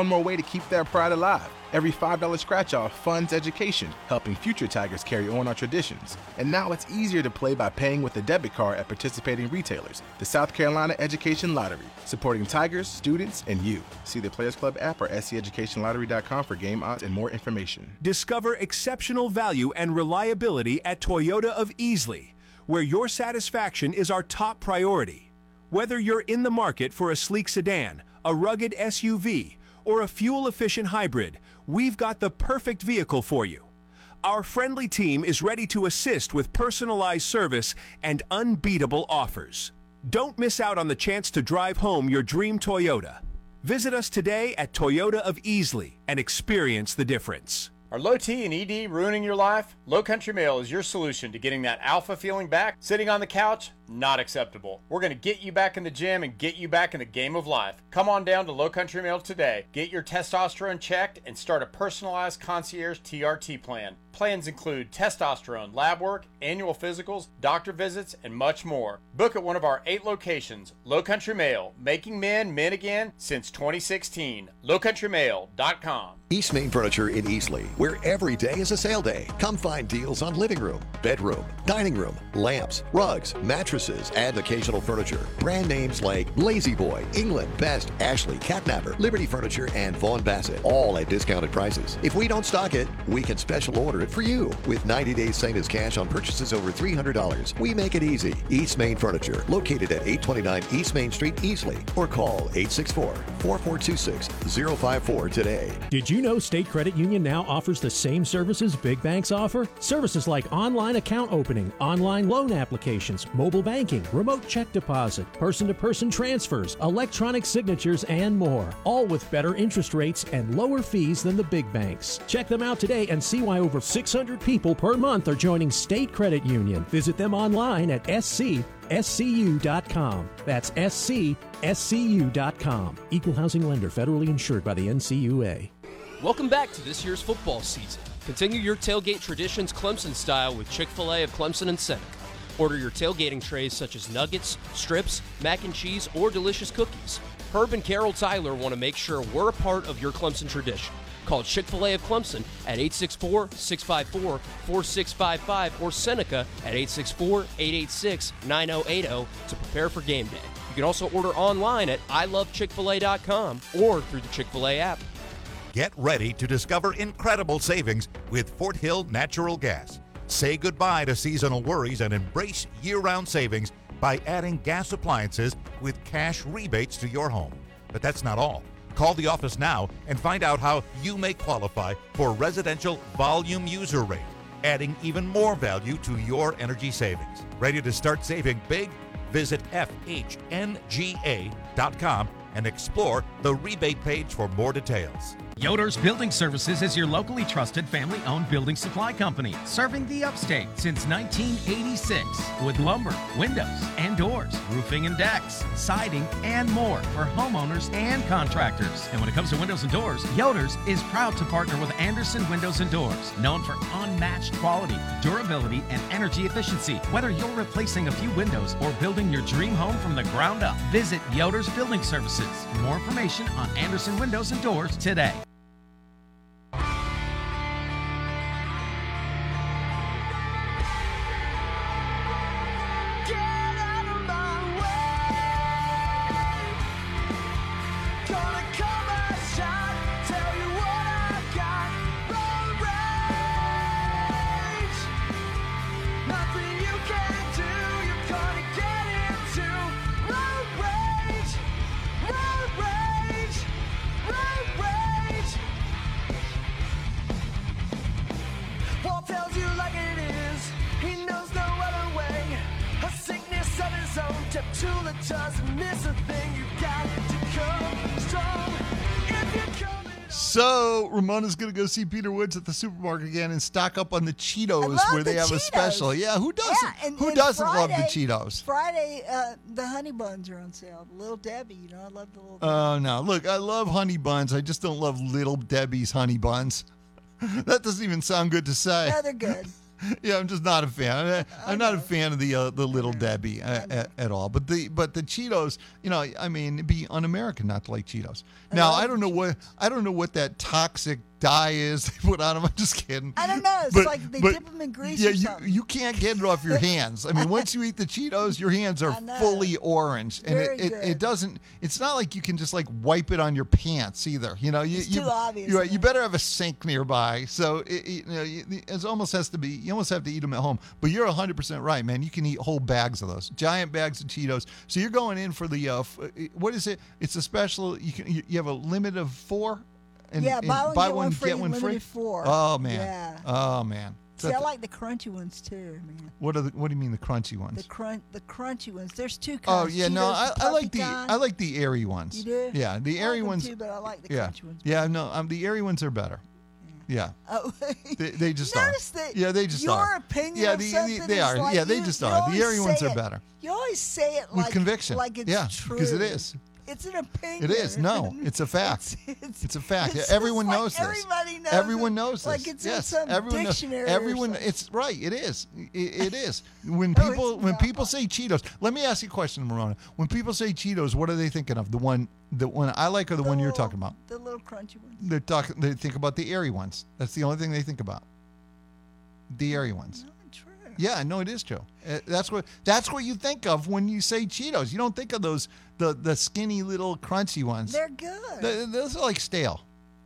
One more way to keep their pride alive. Every $5 scratch-off funds education, helping future Tigers carry on our traditions. And now it's easier to play by paying with a debit card at participating retailers. The South Carolina Education Lottery, supporting Tigers, students, and you. See the Players Club app or seducationlottery.com for game odds and more information. Discover exceptional value and reliability at Toyota of Easley, where your satisfaction is our top priority. Whether you're in the market for a sleek sedan, a rugged SUV, or a fuel-efficient hybrid, we've got the perfect vehicle for you. Our friendly team is ready to assist with personalized service and unbeatable offers. Don't miss out on the chance to drive home your dream Toyota. Visit us today at Toyota of Easley and experience the difference. Are low T and ED ruining your life? Low Country Mail is your solution to getting that alpha feeling back. Sitting on the couch? Not acceptable. We're going to get you back in the gym and get you back in the game of life. Come on down to Low Country Mail today. Get your testosterone checked and start a personalized concierge TRT plan. Plans include testosterone, lab work, annual physicals, doctor visits, and much more. Book at one of our 8 locations. Low Country Mail, making men men again since 2016. lowcountrymail.com. East Main Furniture in Easley, where every day is a sale day. Come find deals on living room, bedroom, dining room, lamps, rugs, mattresses, and occasional furniture. Brand names like Lazy Boy, England, Best, Ashley, Catnapper, Liberty Furniture, and Vaughn Bassett, all at discounted prices. If we don't stock it, we can special order it for you. With 90 days same as cash on purchases over $300, we make it easy. East Main Furniture, located at 829 East Main Street, Easley, or call 864-4426-054 today. Did you know State Credit Union now offers the same services big banks offer? Services like online account opening, online loan applications, mobile banking, remote check deposit, person-to-person transfers, electronic signatures, and more. All with better interest rates and lower fees than the big banks. Check them out today and see why over 600 people per month are joining State Credit Union. Visit them online at SCU.com. That's SCSCU.com. Equal housing lender, federally insured by the NCUA. Welcome back to this year's football season. Continue your tailgate traditions Clemson style with Chick-fil-A of Clemson and Seneca. Order your tailgating trays such as nuggets, strips, mac and cheese, or delicious cookies. Herb and Carol Tyler want to make sure we're a part of your Clemson tradition. Call Chick-fil-A of Clemson at 864-654-4655 or Seneca at 864-886-9080 to prepare for game day. You can also order online at ilovechickfil-a.com or through the Chick-fil-A app. Get ready to discover incredible savings with Fort Hill Natural Gas. Say goodbye to seasonal worries and embrace year-round savings by adding gas appliances with cash rebates to your home. But that's not all. Call the office now and find out how you may qualify for residential volume user rate, adding even more value to your energy savings. Ready to start saving big? Visit FHNGA.com and explore the rebate page for more details. Yoder's Building Services is your locally trusted family-owned building supply company, serving the upstate since 1986 with lumber, windows and doors, roofing and decks, siding, and more for homeowners and contractors. And when it comes to windows and doors, Yoder's is proud to partner with Anderson Windows and Doors, known for unmatched quality, durability, and energy efficiency. Whether you're replacing a few windows or building your dream home from the ground up, visit Yoder's Building Services. For more information on Anderson Windows and Doors today. So, Ramona's going to go see Peter Woods at the supermarket again and stock up on the Cheetos where they have a special. Yeah, who doesn't? Yeah, who doesn't love the Cheetos? Friday, the honey buns are on sale. Little Debbie, you know, I love the Little Debbie. Oh, no. Look, I love honey buns. I just don't love Little Debbie's honey buns. That doesn't even sound good to say. Yeah, they're good. Yeah, I'm just not a fan. I'm not a fan of the Little Debbie at all. But the Cheetos, I mean, it'd be un-American not to like Cheetos. Now, I don't know what that toxic dye is they put on them. I'm just kidding. I don't know. It's like they dip them in grease or something. You can't get it off your hands. I mean, once you eat the Cheetos, your hands are fully orange, and it doesn't. It's not like you can just like wipe it on your pants either. It's too obvious. You better have a sink nearby. So it almost has to be. You almost have to eat them at home. But you're 100% right, man. You can eat whole bags of those, giant bags of Cheetos. So you're going in for the what is it? It's a special. You have a limit of 4. And buy one get one free. 4. Oh man. Yeah. Oh man. See, I like the crunchy ones too, man. What do you mean the crunchy ones? The crunchy ones. There's 2 kinds. Oh yeah, Cheetos, no, I like the airy ones. You do? Yeah, the airy ones too, but I like the crunchy ones. Yeah, no, the airy ones are better. Yeah. Oh, they just are. That yeah, they just your are. opinion Yeah, of something they are. Like yeah, they just are. The airy ones are better. You always say it with conviction. Like it's true. Because it is. It's an opinion. It is. No, it's a fact. It's a fact. Everyone knows this. Everybody knows. Everyone knows this. Like it's in some everyone dictionary. Everyone. It's right. It is. It is. When people say Cheetos, let me ask you a question, Marona. When people say Cheetos, what are they thinking of? The one I like, or the one you're talking about? The little crunchy ones. They think about the airy ones. That's the only thing they think about. The airy ones. Yeah, no, it is true. That's what you think of when you say Cheetos. You don't think of those the skinny little crunchy ones. They're good. Those are like stale.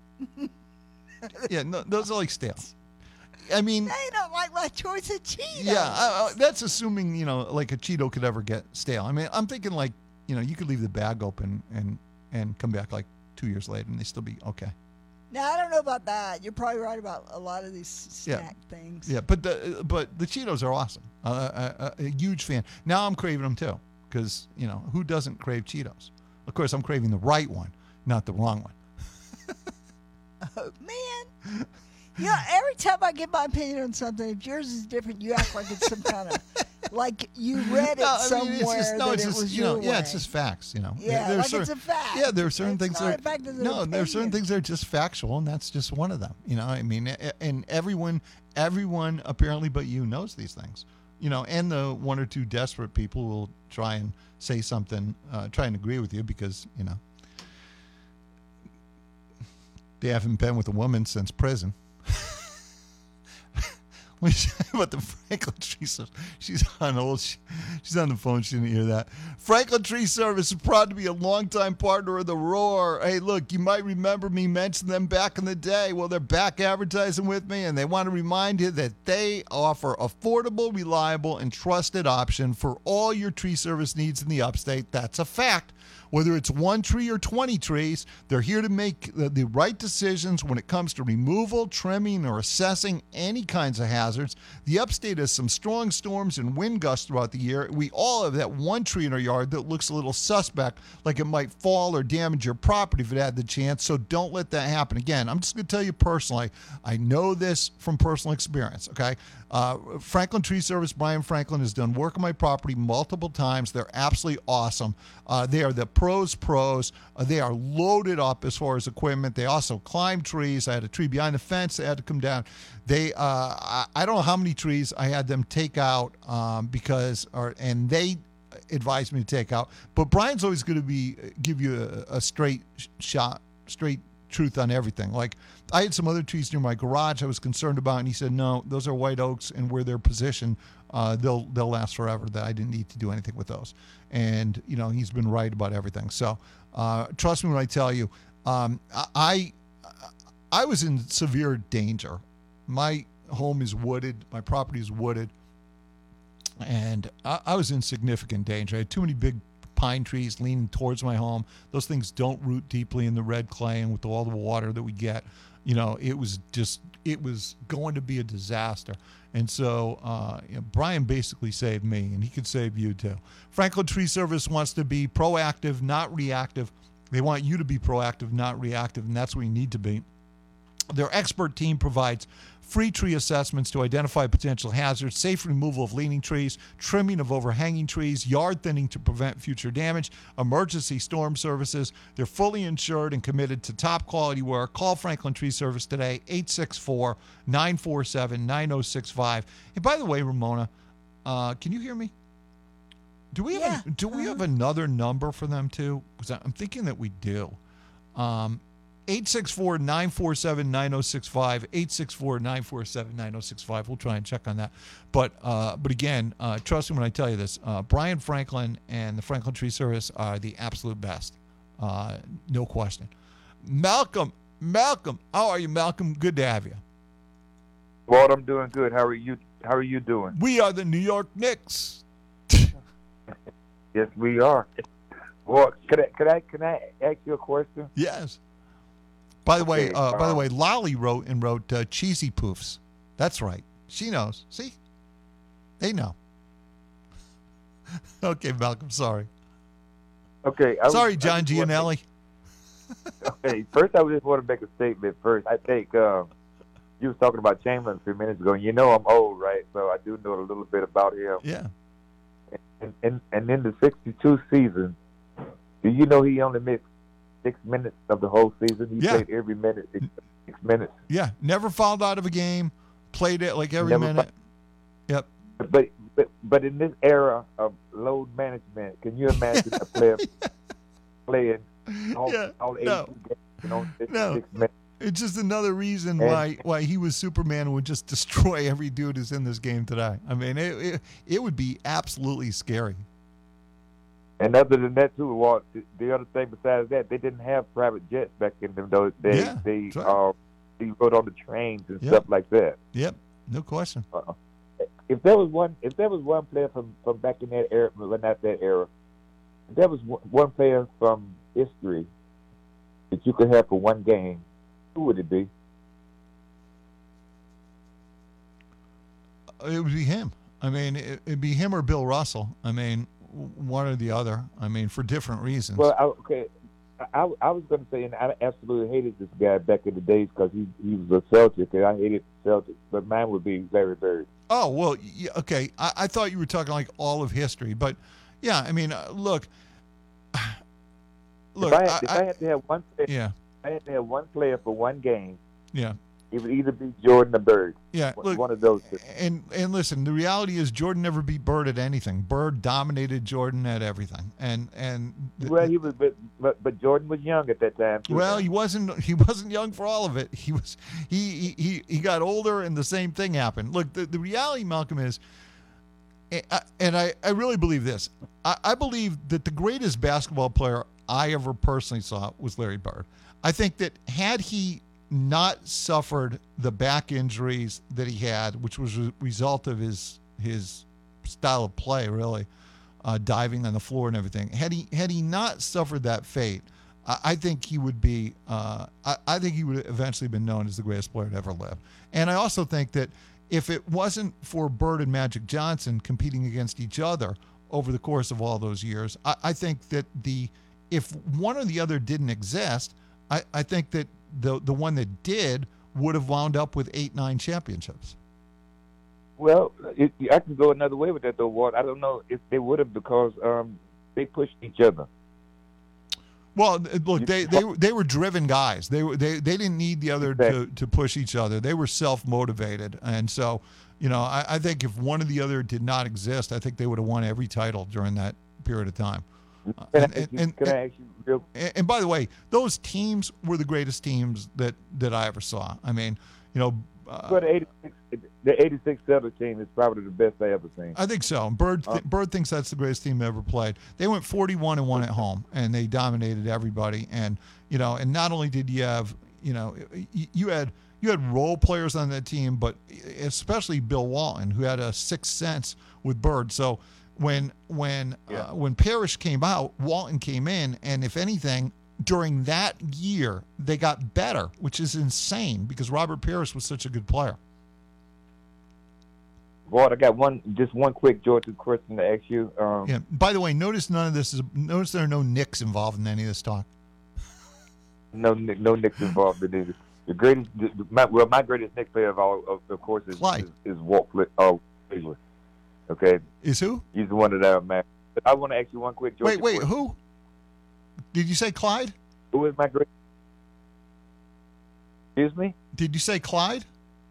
Yeah, no, those are like stale. I mean, they don't like my choice of Cheetos. Yeah, that's assuming like a Cheeto could ever get stale. I mean, I'm thinking like you could leave the bag open and come back like 2 years later and they still be okay. Now, I don't know about that. You're probably right about a lot of these snack things. Yeah, but the Cheetos are awesome. A huge fan. Now I'm craving them too because, who doesn't crave Cheetos? Of course, I'm craving the right one, not the wrong one. Oh, man. Every time I give my opinion on something, if yours is different, you act like it's some kind of, like you read it somewhere it was your way. Yeah, it's just facts, Yeah, like it's a fact. Yeah, there are certain things that are there are certain things that are just factual, and that's just one of them. I mean, and everyone apparently but you knows these things. And the 1 or 2 desperate people will try and say something, try and agree with you because, they haven't been with a woman since prison. When you say about the Franklin Tree Service, she's on the phone. She didn't hear that. Franklin Tree Service is proud to be a longtime partner of The Roar. Hey, look, you might remember me mentioning them back in the day. Well, they're back advertising with me, and they want to remind you that they offer affordable, reliable, and trusted option for all your tree service needs in the upstate. That's a fact. Whether it's 1 tree or 20 trees, they're here to make the right decisions when it comes to removal, trimming, or assessing any kinds of hazards. The upstate has some strong storms and wind gusts throughout the year. We all have that 1 tree in our yard that looks a little suspect, like it might fall or damage your property if it had the chance, so don't let that happen. Again, I'm just going to tell you personally, I know this from personal experience, okay? Franklin Tree Service, Brian Franklin, has done work on my property multiple times. They're absolutely awesome. They are the pros. They are loaded up as far as equipment. They also climb trees. I had a tree behind the fence that had to come down. They, I don't know how many trees I had them take out and they advised me to take out. But Brian's always going to give you a straight truth on everything. Like I had some other trees near my garage I was concerned about, and he said, no, those are white oaks, and where they're positioned, they'll last forever, that I didn't need to do anything with those. And, he's been right about everything. So trust me when I tell you, I was in severe danger. My home is wooded. My property is wooded. And I was in significant danger. I had too many big pine trees leaning towards my home. Those things don't root deeply in the red clay, and with all the water that we get, it was going to be a disaster. And so Brian basically saved me, and he could save you too. Franklin Tree Service wants to be proactive, not reactive. They want you to be proactive, not reactive, and that's what you need to be. Their expert team provides free tree assessments to identify potential hazards, safe removal of leaning trees, trimming of overhanging trees, yard thinning to prevent future damage, emergency storm services. They're fully insured and committed to top quality work. Call Franklin Tree Service today, 864-947-9065. And by the way, Ramona, can you hear me? Do we have another number for them too? Because I'm thinking that we do. 864-947-9065, 864-947-9065. We'll try and check on that. But again, trust me when I tell you this, Brian Franklin and the Franklin Tree Service are the absolute best. No question. Malcolm, how are you, Malcolm? Good to have you. Walt, I'm doing good. How are you doing? We are the New York Knicks. Yes, we are. Well, can I ask you a question? Yes. By the way, Lolly wrote cheesy poofs. That's right. She knows. See? They know. Okay, Malcolm, sorry. Okay. Sorry, John Gianelli. Okay, first I just want to make a statement first. I think you was talking about Chamberlain a few minutes ago, and you know I'm old, right? So I do know a little bit about him. Yeah. And in the 62 season, do you know he only missed 6 minutes of the whole season? He played every minute, 6 minutes. Yeah, never fouled out of a game, played it like every minute. Yep. But in this era of load management, can you imagine a player playing all 8 games in only 6 minutes? It's just another reason why he was Superman and would just destroy every dude who's in this game today. I mean, it would be absolutely scary. And other than that, too, Walt, the other thing besides that, they didn't have private jets back in those days. Yeah, they rode on the trains and stuff like that. Yep, no question. If there was one player from back in that era, well, not that era, if there was one player from history that you could have for one game, who would it be? It would be him. I mean, it'd be him or Bill Russell. I mean, one or the other. I mean, for different reasons. Well, I was going to say, and I absolutely hated this guy back in the days because he was a Celtic, and I hated the Celtics. But mine would be Larry Bird. Oh, well, yeah, okay. I thought you were talking like all of history, but yeah, I mean, look. If I had to have one player, yeah. I had to have one player for one game. Yeah. It would either be Jordan or Bird. Yeah, look, one of those two. And listen, the reality is Jordan never beat Bird at anything. Bird dominated Jordan at everything. Well, he was, but Jordan was young at that time. Well, he wasn't young for all of it. He got older, and the same thing happened. Look, the reality, Malcolm, is, and I really believe this. I believe that the greatest basketball player I ever personally saw was Larry Bird. I think that had he not suffered the back injuries that he had, which was a result of his style of play, really, diving on the floor and everything. Had he not suffered that fate, I think he would be. I think he would have eventually been known as the greatest player to ever live. And I also think that if it wasn't for Bird and Magic Johnson competing against each other over the course of all those years, I think that if one or the other didn't exist, I think that the one that did would have wound up with 8-9 championships. Well, I can go another way with that, though, Walt. I don't know if they would have because they pushed each other. Well, look, they were driven guys. They didn't need the other to push each other. They were self-motivated, and so I think if one or the other did not exist, I think they would have won every title during that period of time. Can I ask you real? And by the way, those teams were the greatest teams that I ever saw. I mean, well, the '86 Celtics team is probably the best I ever seen. I think so. Bird thinks that's the greatest team ever played. They went 41-1 at home, and they dominated everybody. And and not only did you have you had role players on that team, but especially Bill Walton, who had a sixth sense with Bird. So when Parrish came out, Walton came in, and if anything, during that year they got better, which is insane because Robert Parrish was such a good player. Walt, I got one quick Georgia question to ask you. Yeah. By the way, notice there are no Knicks involved in any of this talk. No Knicks involved in this. The greatest, my greatest Knicks player of all, of course, is Walt Frazier. Okay. Is who? He's the one that I met. But I want to ask you one quick. Georgia Wait, question. who? Did you say Clyde? Who is my great? Excuse me? Did you say Clyde?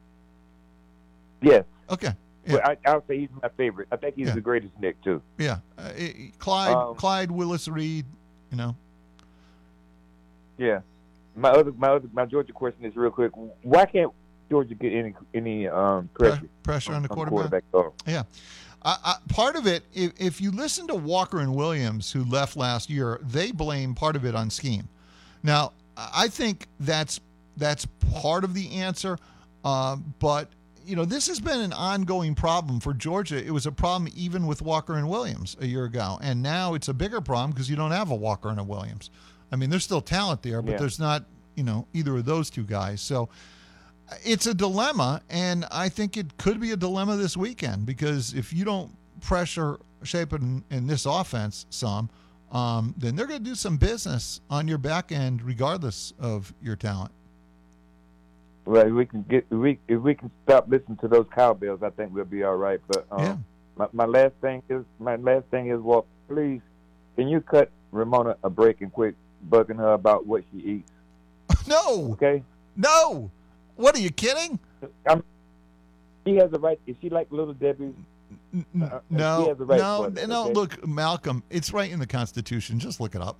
Yes. Okay. Yeah. Well, I'll say he's my favorite. I think he's the greatest Knick too. Yeah. Clyde Willis Reed. You know. Yeah. My Georgia question is real quick. Why can't Georgia get any pressure on the quarterback? Yeah. Part of it, if you listen to Walker and Williams, who left last year, they blame part of it on scheme. Now, I think that's part of the answer, but this has been an ongoing problem for Georgia. It was a problem even with Walker and Williams a year ago, and now it's a bigger problem because you don't have a Walker and a Williams. I mean, there's still talent there, but there's not, either of those two guys. So it's a dilemma, and I think it could be a dilemma this weekend because if you don't pressure Shapen in this offense some, then they're going to do some business on your back end regardless of your talent. Well, if we can stop listening to those cowbells, I think we'll be all right. But my last thing is, Walt, please, can you cut Ramona a break and quit bugging her about what she eats? No. Okay. No. What, are you kidding? She has a right. If she like Little Debbie, no. She has a right to it, no. Okay? Look, Malcolm, it's right in the Constitution. Just look it up.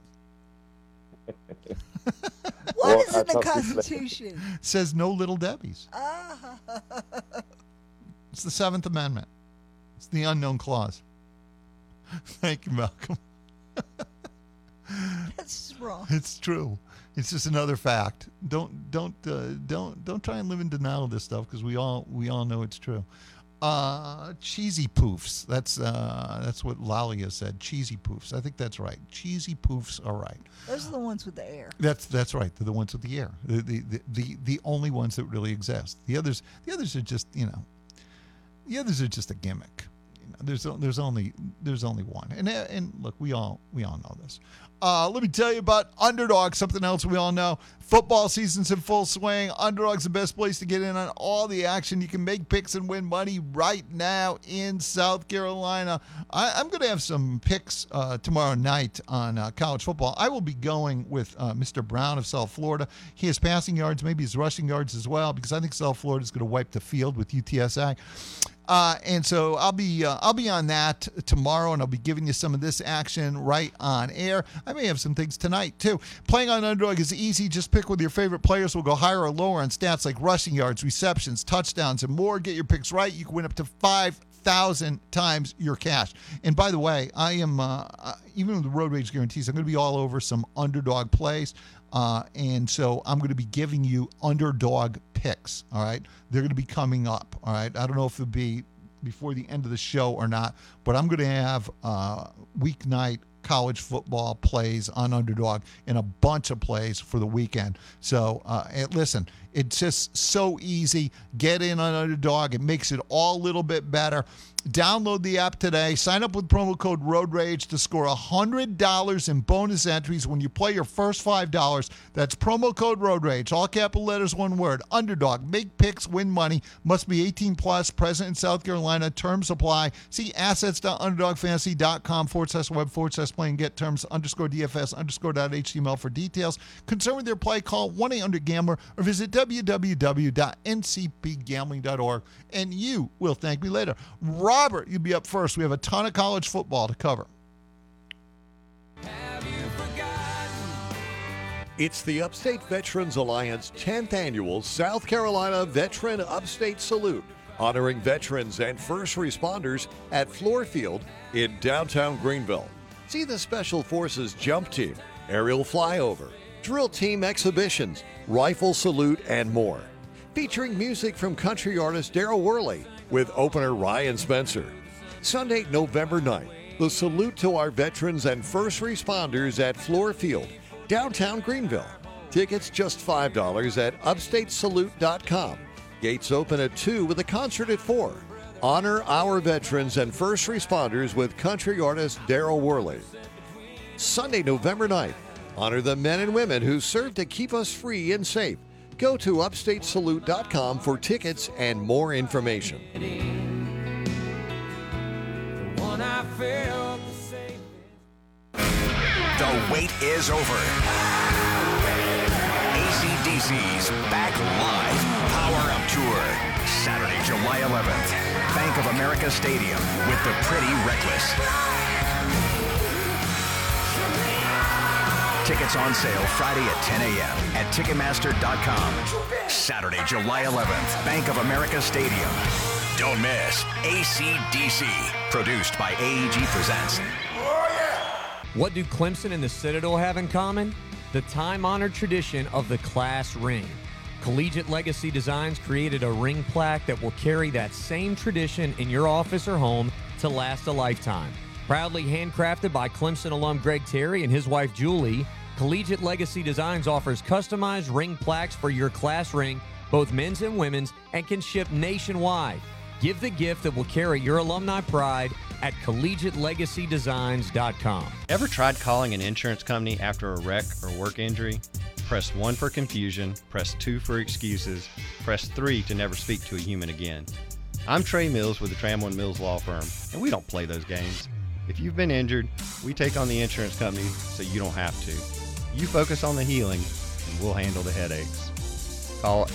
What is in the Constitution? It says no Little Debbies. It's the 7th Amendment. It's the unknown clause. Thank you, Malcolm. That's wrong. It's true. It's just another fact. Don't try and live in denial of this stuff because we all know it's true. Cheesy poofs. That's what Lalia said. Cheesy poofs. I think that's right. Cheesy poofs are right. Those are the ones with the air. That's right. They're the ones with the air. The only ones that really exist. The others are just The others are just a gimmick. There's only one. And look, we all know this. Let me tell you about Underdog, something else we all know. Football season's in full swing. Underdog's the best place to get in on all the action. You can make picks and win money right now in South Carolina. I'm going to have some picks tomorrow night on college football. I will be going with Mr. Brown of South Florida. He has passing yards, maybe his rushing yards as well, because I think South Florida is going to wipe the field with UTSA. And so I'll be on that tomorrow, and I'll be giving you some of this action right on air. I may have some things tonight too. Playing on Underdog is easy. Just pick with your favorite players. We'll go higher or lower on stats like rushing yards, receptions, touchdowns, and more. Get your picks right. You can win up to 5,000 times your cash. And by the way, I am even with the Road Rage guarantees, I'm going to be all over some Underdog plays. And so I'm going to be giving you Underdog picks, all right? They're going to be coming up, all right? I don't know if it'll be before the end of the show or not, but I'm going to have weeknight college football plays on Underdog and a bunch of plays for the weekend. So, listen, it's just so easy. Get in on Underdog. It makes it all a little bit better. Download the app today. Sign up with promo code Road Rage to score $100 in bonus entries when you play your first $5. That's promo code Road Rage. All capital letters, one word. Underdog. Make picks, win money. Must be 18 plus. Present in South Carolina. Terms apply. See assets.underdogfantasy.com/web/play and get terms _DFS_.html for details. Concerned with your play, call 1-800-GAMBLER or visit www.ncpgambling.org and you will thank me later. Robert, you'll be up first. We have a ton of college football to cover. It's the Upstate Veterans Alliance 10th Annual South Carolina Veteran Upstate Salute, honoring veterans and first responders at Floor Field in downtown Greenville. See the Special Forces Jump Team, Aerial Flyover, Drill Team Exhibitions, Rifle Salute, and more. Featuring music from country artist Daryl Worley with opener Ryan Spencer. Sunday, November 9th, the salute to our veterans and first responders at Floor Field, downtown Greenville. Tickets just $5 at upstatesalute.com. Gates open at 2 with a concert at 4. Honor our veterans and first responders with country artist Daryl Worley. Sunday, November 9th, honor the men and women who serve to keep us free and safe. Go to upstatesalute.com for tickets and more information. The wait is over. AC/DC's back live. Power Up Tour. Saturday, July 11th. Bank of America Stadium with the Pretty Reckless. Tickets on sale Friday at 10 a.m. at Ticketmaster.com. Saturday, July 11th. Bank of America Stadium. Don't miss AC/DC. Produced by AEG Presents. What do Clemson and the Citadel have in common? The time-honored tradition of the class ring. Collegiate Legacy Designs created a ring plaque that will carry that same tradition in your office or home to last a lifetime. Proudly handcrafted by Clemson alum Greg Terry and his wife Julie, Collegiate Legacy Designs offers customized ring plaques for your class ring, both men's and women's, and can ship nationwide. Give the gift that will carry your alumni pride at collegiatelegacydesigns.com. Ever tried calling an insurance company after a wreck or work injury? Press 1 for confusion, press 2 for excuses, press 3 to never speak to a human again. I'm Trey Mills with the Tramwell Mills Law Firm, and we don't play those games. If you've been injured, we take on the insurance company so you don't have to. You focus on the healing, and we'll handle the headaches. Call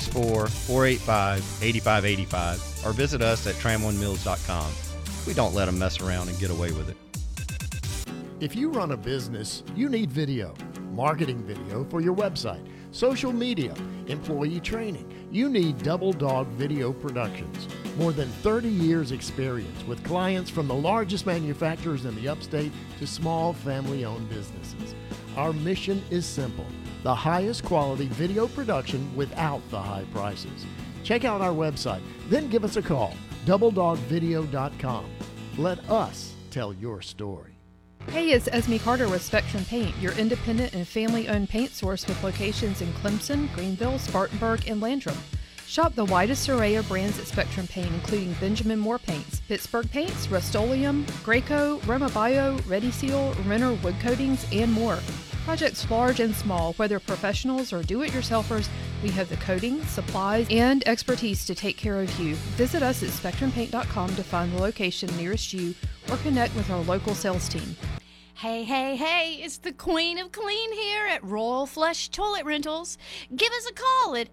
864-485-8585 or visit us at tramwellmills.com. We don't let them mess around and get away with it. If you run a business, you need video, marketing video for your website, social media, employee training. You need Double Dog Video Productions. More than 30 years experience with clients from the largest manufacturers in the upstate to small family-owned businesses. Our mission is simple: the highest quality video production without the high prices. Check out our website, then give us a call, doubledogvideo.com. Let us tell your story. Hey, it's Esme Carter with Spectrum Paint, your independent and family-owned paint source with locations in Clemson, Greenville, Spartanburg, and Landrum. Shop the widest array of brands at Spectrum Paint, including Benjamin Moore Paints, Pittsburgh Paints, Rust-Oleum, Graco, Roma Bio, Ready Seal, Renner Wood Coatings, and more. Projects large and small, whether professionals or do-it-yourselfers, we have the coating, supplies, and expertise to take care of you. Visit us at SpectrumPaint.com to find the location nearest you or connect with our local sales team. Hey, hey, hey, it's the Queen of Clean here at Royal Flush Toilet Rentals. Give us a call at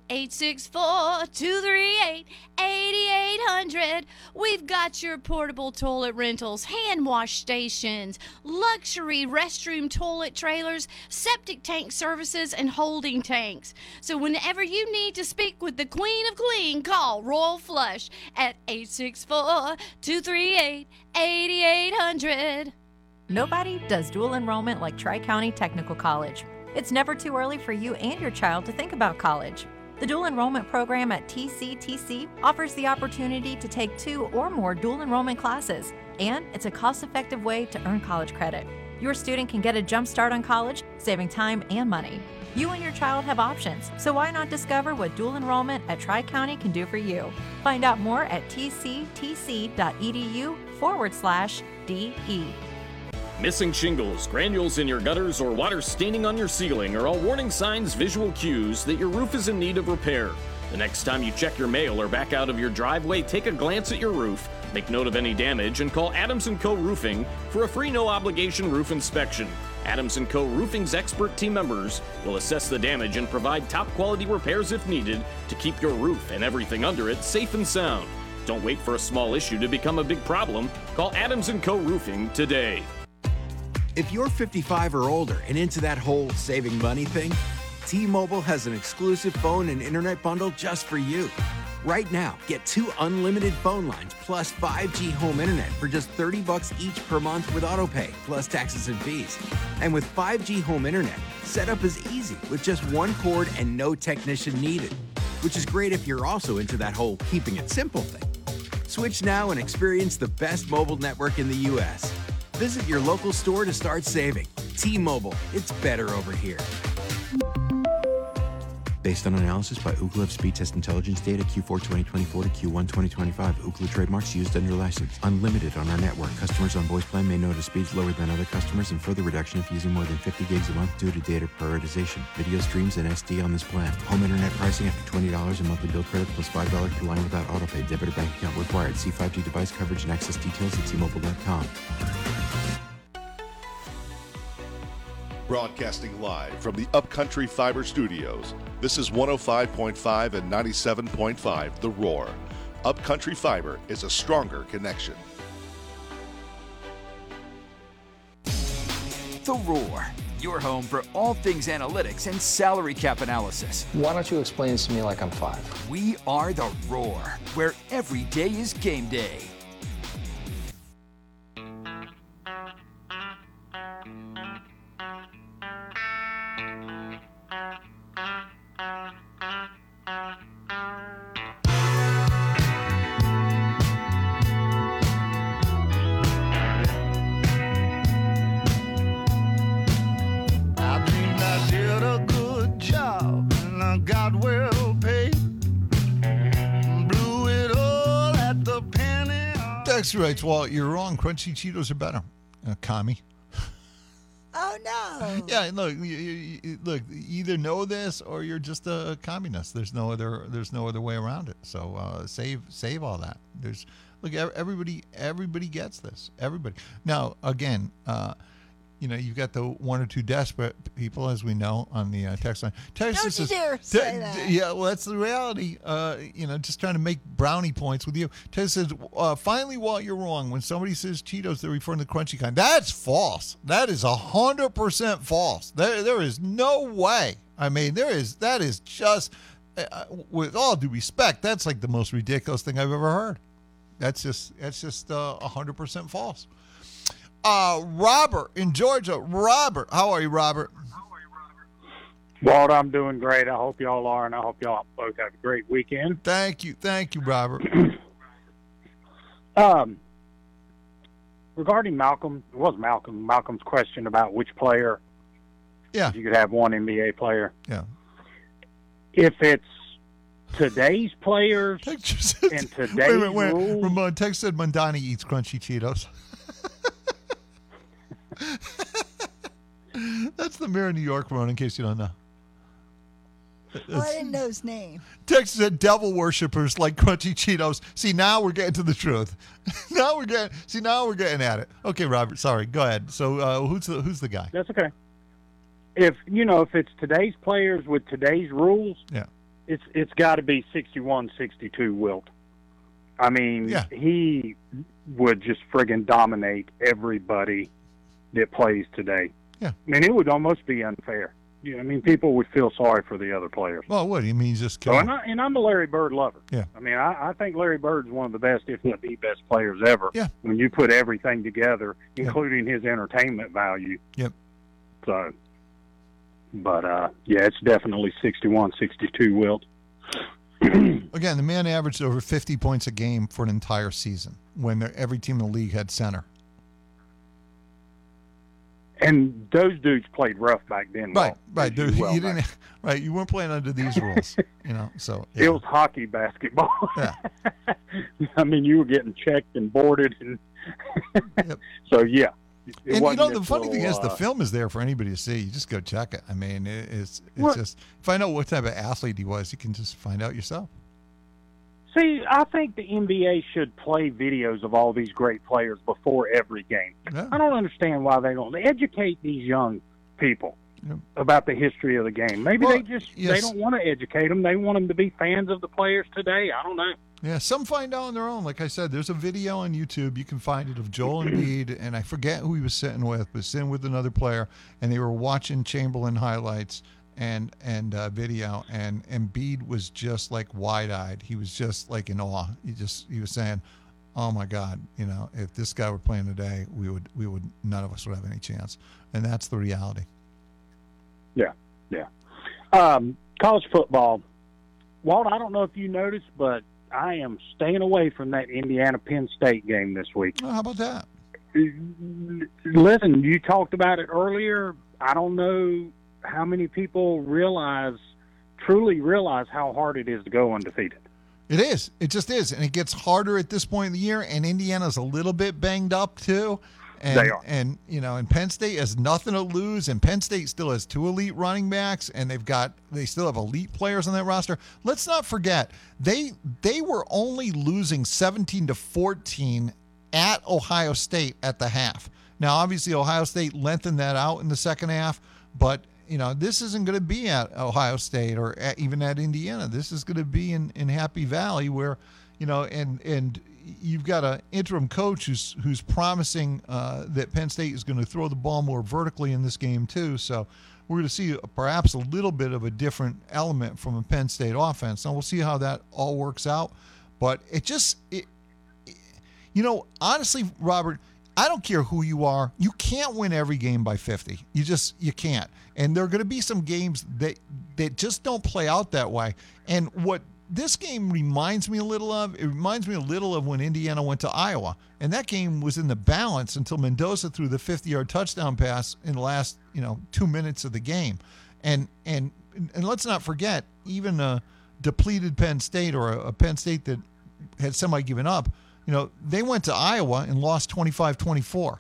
864-238-8800. We've got your portable toilet rentals, hand wash stations, luxury restroom toilet trailers, septic tank services, and holding tanks. So whenever you need to speak with the Queen of Clean, call Royal Flush at 864-238-8800. Nobody does dual enrollment like Tri-County Technical College. It's never too early for you and your child to think about college. The dual enrollment program at TCTC offers the opportunity to take 2 or more dual enrollment classes, and it's a cost-effective way to earn college credit. Your student can get a jump start on college, saving time and money. You and your child have options, so why not discover what dual enrollment at Tri-County can do for you? Find out more at tctc.edu/DE. Missing shingles, granules in your gutters, or water staining on your ceiling are all warning signs, visual cues that your roof is in need of repair. The next time you check your mail or back out of your driveway, take a glance at your roof, make note of any damage, and call Adams & Co. Roofing for a free no-obligation roof inspection. Adams & Co. Roofing's expert team members will assess the damage and provide top-quality repairs if needed to keep your roof and everything under it safe and sound. Don't wait for a small issue to become a big problem. Call Adams & Co. Roofing today. If you're 55 or older and into that whole saving money thing, T-Mobile has an exclusive phone and internet bundle just for you. Right now, get 2 unlimited phone lines plus 5G home internet for just $30 each per month with AutoPay, plus taxes and fees. And with 5G home internet, setup is easy with just 1 cord and no technician needed, which is great if you're also into that whole keeping it simple thing. Switch now and experience the best mobile network in the U.S. Visit your local store to start saving. T-Mobile, it's better over here. Based on analysis by Ookla of speed test intelligence data Q4 2024 to Q1 2025. Ookla trademarks used under license. Unlimited on our network. Customers on voice plan may notice speeds lower than other customers and further reduction if using more than 50 gigs a month due to data prioritization. Video streams and SD on this plan. Home internet pricing after $20 and monthly bill credit plus $5 per line without autopay. Debit or bank account required. See 5G device coverage and access details at T-Mobile.com. Broadcasting live from the Upcountry Fiber Studios. This is 105.5 and 97.5 The Roar. Upcountry Fiber is a stronger connection. The Roar, your home for all things analytics and salary cap analysis. Why don't you explain this to me like I'm 5? We are The Roar, where every day is game day. Dexter writes, well, you're wrong. Crunchy Cheetos are better. Commie. Oh, no. Yeah, look, you either know this or you're just a communist. There's no other way around it. So save all that. Everybody gets this. Everybody. Now, again, you've got the one or two desperate people, as we know, on the text line. Don't you dare say that. Yeah, well, that's the reality. Just trying to make brownie points with you. Text says, finally, Walt, you're wrong. When somebody says Cheetos, they're referring to the crunchy kind. That's false. That is 100% false. There is no way. I mean, that is just, with all due respect, that's like the most ridiculous thing I've ever heard. That's just 100% false. Robert in Georgia. Robert, how are you, Robert? Walt, I'm doing great. I hope y'all are, and I hope y'all both have a great weekend. Thank you, Robert. Regarding Malcolm's question about which player. Yeah, you could have one NBA player. Yeah. If it's today's players and today's rules. Ramon, text said Mondani eats crunchy Cheetos. That's the mayor of New York, Ron, in case you don't know. I didn't know his name. Texas said devil worshippers like crunchy Cheetos. See, now we're getting to the truth. now we're getting at it. Okay, Robert, sorry. Go ahead. So who's the guy? That's okay. If it's today's players with today's rules, yeah, it's got to be 61-62 Wilt. I mean, he would just friggin' dominate everybody that plays today. Yeah. I mean, it would almost be unfair. I mean, people would feel sorry for the other players. Well, what? You mean he's just killing? And I'm a Larry Bird lover. Yeah. I mean, I think Larry Bird's one of the best, if not the best players ever. Yeah. When you put everything together, including his entertainment value. Yep. So, but, it's definitely 61-62 Wilt. Again, the man averaged over 50 points a game for an entire season when every team in the league had center. And those dudes played rough back then. Right. Dude, you didn't. Right, you weren't playing under these rules. So it was hockey basketball. Yeah. I mean, you were getting checked and boarded, and so yeah. The funny thing is, the film is there for anybody to see. You just go check it. I mean, it's just find out what type of athlete he was. You can just find out yourself. See, I think the NBA should play videos of all these great players before every game. Yeah. I don't understand why they don't educate these young people about the history of the game. Maybe they don't want to educate them. They want them to be fans of the players today. I don't know. Yeah, some find out on their own. Like I said, there's a video on YouTube. You can find it of Joel Embiid, and I forget who he was sitting with, but sitting with another player, and they were watching Chamberlain highlights and video, and Embiid was just like wide-eyed. He was just like in awe. He was saying, "Oh my God, if this guy were playing today, we would none of us would have any chance." And that's the reality. Yeah. College football. Walt, I don't know if you noticed, but I am staying away from that Indiana-Penn State game this week. Well, how about that? Listen, you talked about it earlier. I don't know how many people realize truly realize how hard it is to go undefeated. It is. It just is. And it gets harder at this point in the year, and Indiana's a little bit banged up too. And, They are. And, and Penn State has nothing to lose, and Penn State still has 2 elite running backs, and they still have elite players on that roster. Let's not forget, they were only losing 17-14 at Ohio State at the half. Now, obviously, Ohio State lengthened that out in the second half, but this isn't going to be at Ohio State or even at Indiana. This is going to be in Happy Valley where, and you've got an interim coach who's promising that Penn State is going to throw the ball more vertically in this game too. So we're going to see perhaps a little bit of a different element from a Penn State offense. Now we'll see how that all works out. But honestly, Robert, I don't care who you are. You can't win every game by 50. You can't. And there are going to be some games that just don't play out that way. And what this game reminds me a little of when Indiana went to Iowa. And that game was in the balance until Mendoza threw the 50-yard touchdown pass in the last, 2 minutes of the game. And let's not forget, even a depleted Penn State or a Penn State that had semi given up, they went to Iowa and lost 25-24.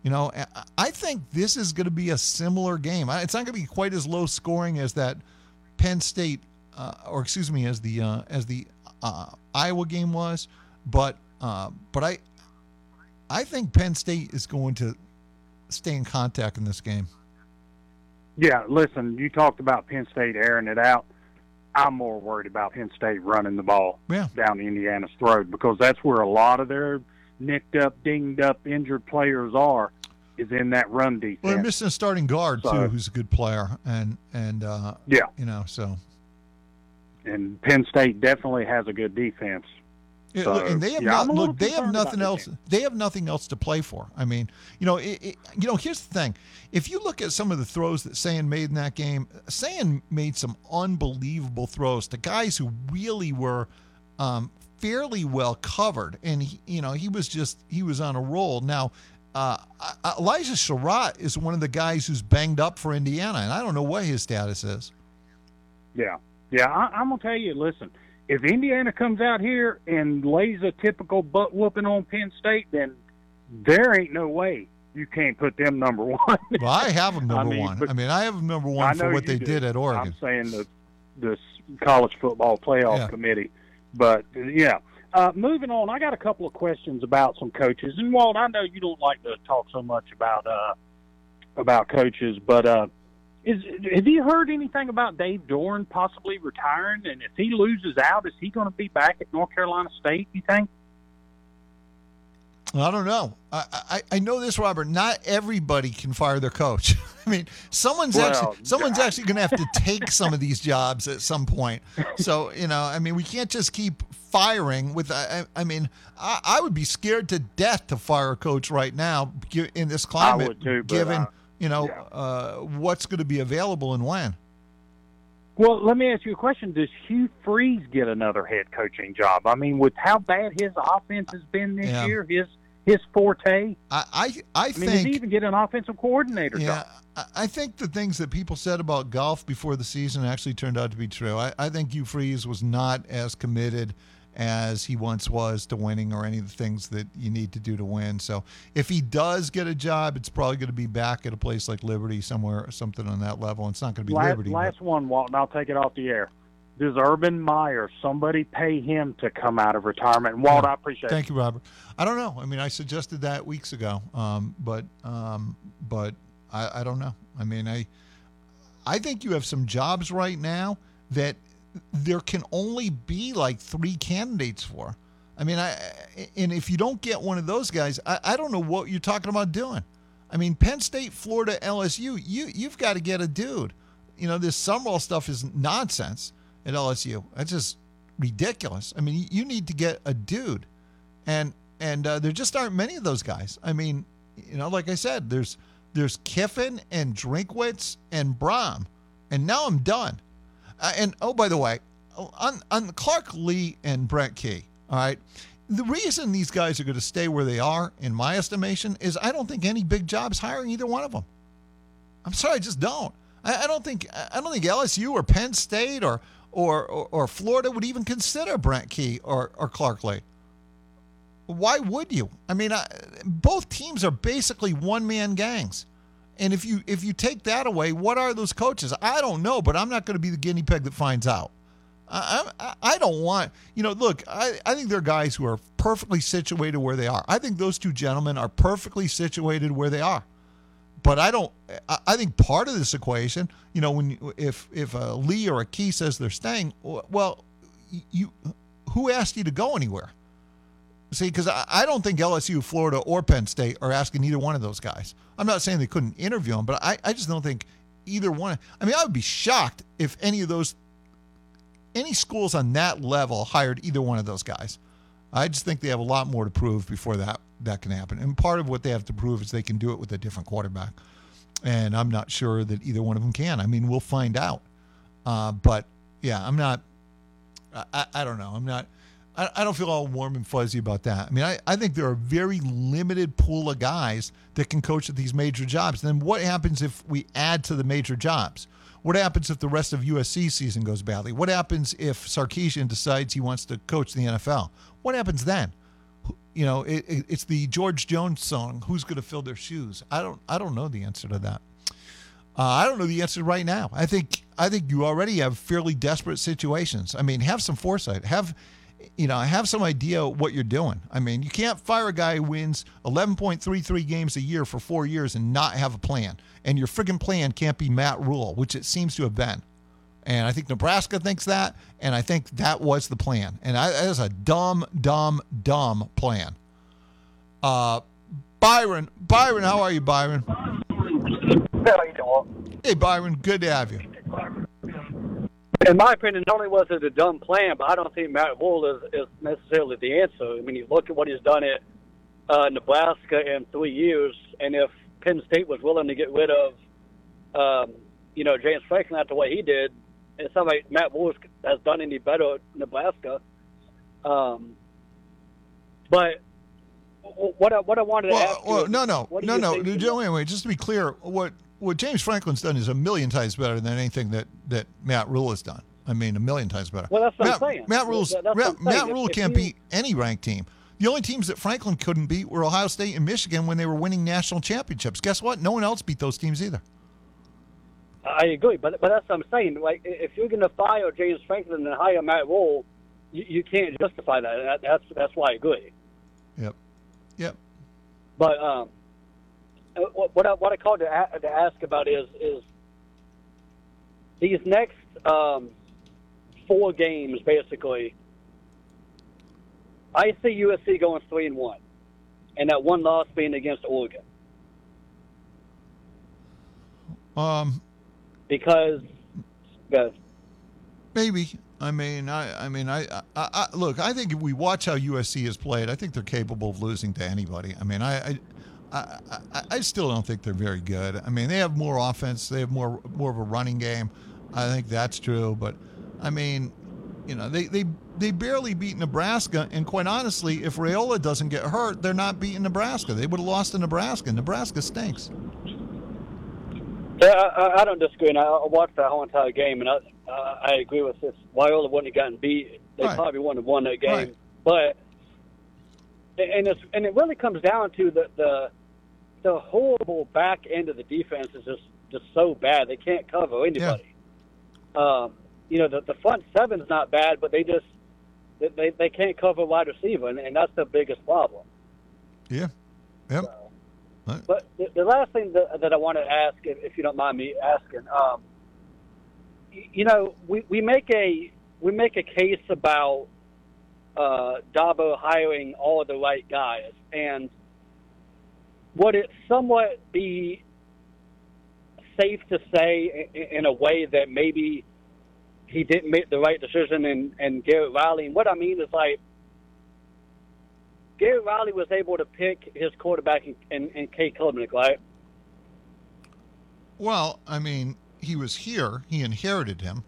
I think this is going to be a similar game. It's not going to be quite as low scoring as that Penn State, as the Iowa game was, but I think Penn State is going to stay in contact in this game. Yeah, listen, you talked about Penn State airing it out. I'm more worried about Penn State running the ball down Indiana's throat, because that's where a lot of their nicked up, dinged up, injured players is in that run defense. Well, they're missing a starting guard too, who's a good player, and so. And Penn State definitely has a good defense. Yeah, So, and they have they have nothing else. They have nothing else to play for. I mean, here's the thing: if you look at some of the throws that Sayin made in that game, Sayin made some unbelievable throws to guys who really were fairly well covered, and he was on a roll. Now, Elijah Surratt is one of the guys who's banged up for Indiana, and I don't know what his status is. Yeah. I'm gonna tell you. Listen. If Indiana comes out here and lays a typical butt whooping on Penn State, then there ain't no way you can't put them number one. Well, I have them number one. I have them number one for what they did at Oregon. I'm saying the college football playoff committee. But, moving on, I got a couple of questions about some coaches. And, Walt, I know you don't like to talk so much about coaches, but have you heard anything about Dave Doeren possibly retiring? And if he loses out, is he going to be back at North Carolina State, you think? I don't know. I know this, Robert. Not everybody can fire their coach. I mean, someone's actually going to have to take some of these jobs at some point. So, we can't just keep firing with. I would be scared to death to fire a coach right now in this climate, I would too, given what's going to be available and when. Well, let me ask you a question. Does Hugh Freeze get another head coaching job? I mean, with how bad his offense has been this year, his forte. I think. Does he even get an offensive coordinator job? I think the things that people said about golf before the season actually turned out to be true. I think Hugh Freeze was not as committed as he once was to winning or any of the things that you need to do to win. So if he does get a job, it's probably going to be back at a place like Liberty somewhere or something on that level. It's not going to be Liberty. Last one, Walt, and I'll take it off the air. Does Urban Meyer, somebody pay him to come out of retirement? And Walt, I appreciate it. Thank you, Robert. I don't know. I suggested that weeks ago, but I don't know. I think you have some jobs right now that there can only be like 3 candidates for. And if you don't get one of those guys, I don't know what you're talking about doing. Penn State, Florida, LSU, you've got to get a dude. This Summerall stuff is nonsense at LSU. That's just ridiculous. You need to get a dude. And there just aren't many of those guys. Like I said, there's Kiffin and Drinkwitz and Braum. And now I'm done. And, by the way, on Clark Lee and Brent Key, all right, the reason these guys are going to stay where they are, in my estimation, is I don't think any big job's hiring either one of them. I'm sorry, I just don't. I don't think LSU or Penn State or or Florida would even consider Brent Key or Clark Lea. Why would you? I mean, both teams are basically one-man gangs. And if you take that away, what are those coaches? I don't know, but I'm not going to be the guinea pig that finds out. I don't want, look, I think there are guys who are perfectly situated where they are. I think those two gentlemen are perfectly situated where they are. But I think part of this equation, if a Lee or a Key says they're staying, well, who asked you to go anywhere? See, because I don't think LSU, Florida, or Penn State are asking either one of those guys. I'm not saying they couldn't interview them, but I just don't think either one. I mean, I would be shocked if any schools on that level hired either one of those guys. I just think they have a lot more to prove before that can happen. And part of what they have to prove is they can do it with a different quarterback. And I'm not sure that either one of them can. I mean, we'll find out. But, yeah, I'm not – I don't know. I don't feel all warm and fuzzy about that. I mean, I think there are a very limited pool of guys that can coach at these major jobs. Then what happens if we add to the major jobs? What happens if the rest of USC season goes badly? What happens if Sarkisian decides he wants to coach the NFL? What happens then? It's the George Jones song, who's going to fill their shoes? I don't know the answer to that. I don't know the answer right now. I think you already have fairly desperate situations. I mean, have some foresight. Have some idea what you're doing. I mean, you can't fire a guy who wins 11.33 games a year for 4 years and not have a plan. And your friggin' plan can't be Matt Rule, which it seems to have been. And I think Nebraska thinks that, and I think that was the plan. And that is a dumb plan. Byron, how are you, Byron? How you doing? Hey, Byron, good to have you. In my opinion, not only was it a dumb plan, but I don't think Matt Rule is necessarily the answer. I mean, you look at what he's done at Nebraska in 3 years, and if Penn State was willing to get rid of, James Franklin after what he did, it's not like Matt Rule has done any better at Nebraska. But what I wanted to ask you... Wait, just to be clear, what James Franklin's done is a million times better than anything that Matt Rule has done. I mean, a million times better. Well, that's what I'm saying. Matt Rule can't beat any ranked team. The only teams that Franklin couldn't beat were Ohio State and Michigan when they were winning national championships. Guess what? No one else beat those teams either. I agree, but that's what I'm saying. Like, if you're going to fire James Franklin and hire Matt Rule, you can't justify that. That's why I agree. Yep. But what I called to ask about is these next 4 games, basically. I see USC going 3-1, and that one loss being against Oregon. Because maybe. I look. I think if we watch how USC has played, I think they're capable of losing to anybody. I mean, I still don't think they're very good. I mean, they have more offense. They have more of a running game. I think that's true. But I mean, they barely beat Nebraska. And quite honestly, if Raiola doesn't get hurt, they're not beating Nebraska. They would have lost to Nebraska. Nebraska stinks. Yeah, I don't disagree. And I watched that whole entire game, and I agree with this. Raiola wouldn't have gotten beat. They probably wouldn't have won that game. Right. But it really comes down to the horrible back end of the defense is just so bad. They can't cover anybody. Yeah. The front seven's not bad, but they can't cover wide receiver, and that's the biggest problem. Yeah. Yep. But the last thing that I want to ask, if you don't mind me asking, we make a case about Dabo hiring all the right guys, and would it somewhat be safe to say in a way that maybe he didn't make the right decision in Garrett Riley? And what I mean is, like, Garrett Riley was able to pick his quarterback in Cade Klubnik, right? Well, I mean, he was here. He inherited him.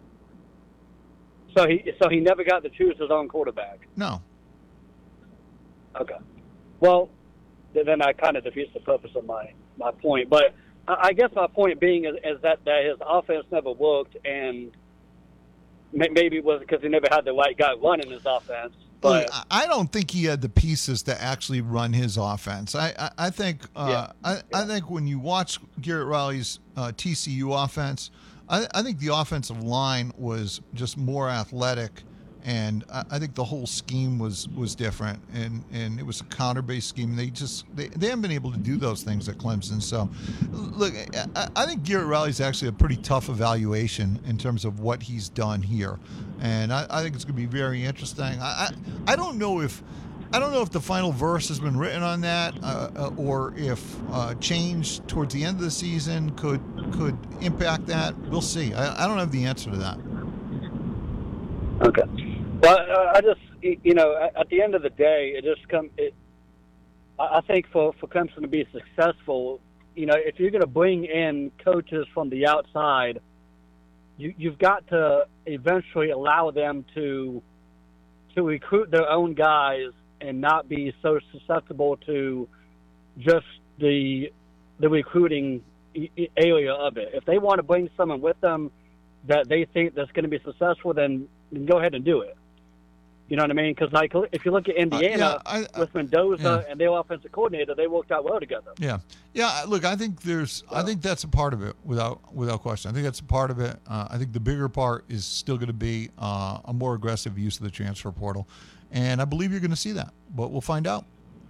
So he never got to choose his own quarterback? No. Okay. Well, then that kind of defeats the purpose of my point. But I guess my point being is that his offense never worked, and maybe it was because he never had the right guy running his offense. But look, I don't think he had the pieces to actually run his offense. I think I think when you watch Garrett Riley's TCU offense, I think the offensive line was just more athletic, and I think the whole scheme was different, and it was a counter-based scheme. They haven't been able to do those things at Clemson. So, look, I think Garrett Riley's actually a pretty tough evaluation in terms of what he's done here, and I think it's going to be very interesting. I don't know if the final verse has been written on that, or if change towards the end of the season could impact that. We'll see. I don't have the answer to that. Okay. Well, I just, at the end of the day, I think for Clemson to be successful, if you're going to bring in coaches from the outside, you've got to eventually allow them to recruit their own guys and not be so susceptible to just the recruiting area of it. If they want to bring someone with them that they think that's going to be successful, then go ahead and do it. You know what I mean? Because if you look at Indiana with Mendoza and their offensive coordinator, they worked out well together. Yeah. Look, I think that's a part of it without question. I think that's a part of it. I think the bigger part is still going to be a more aggressive use of the transfer portal, and I believe you're going to see that. But we'll find out.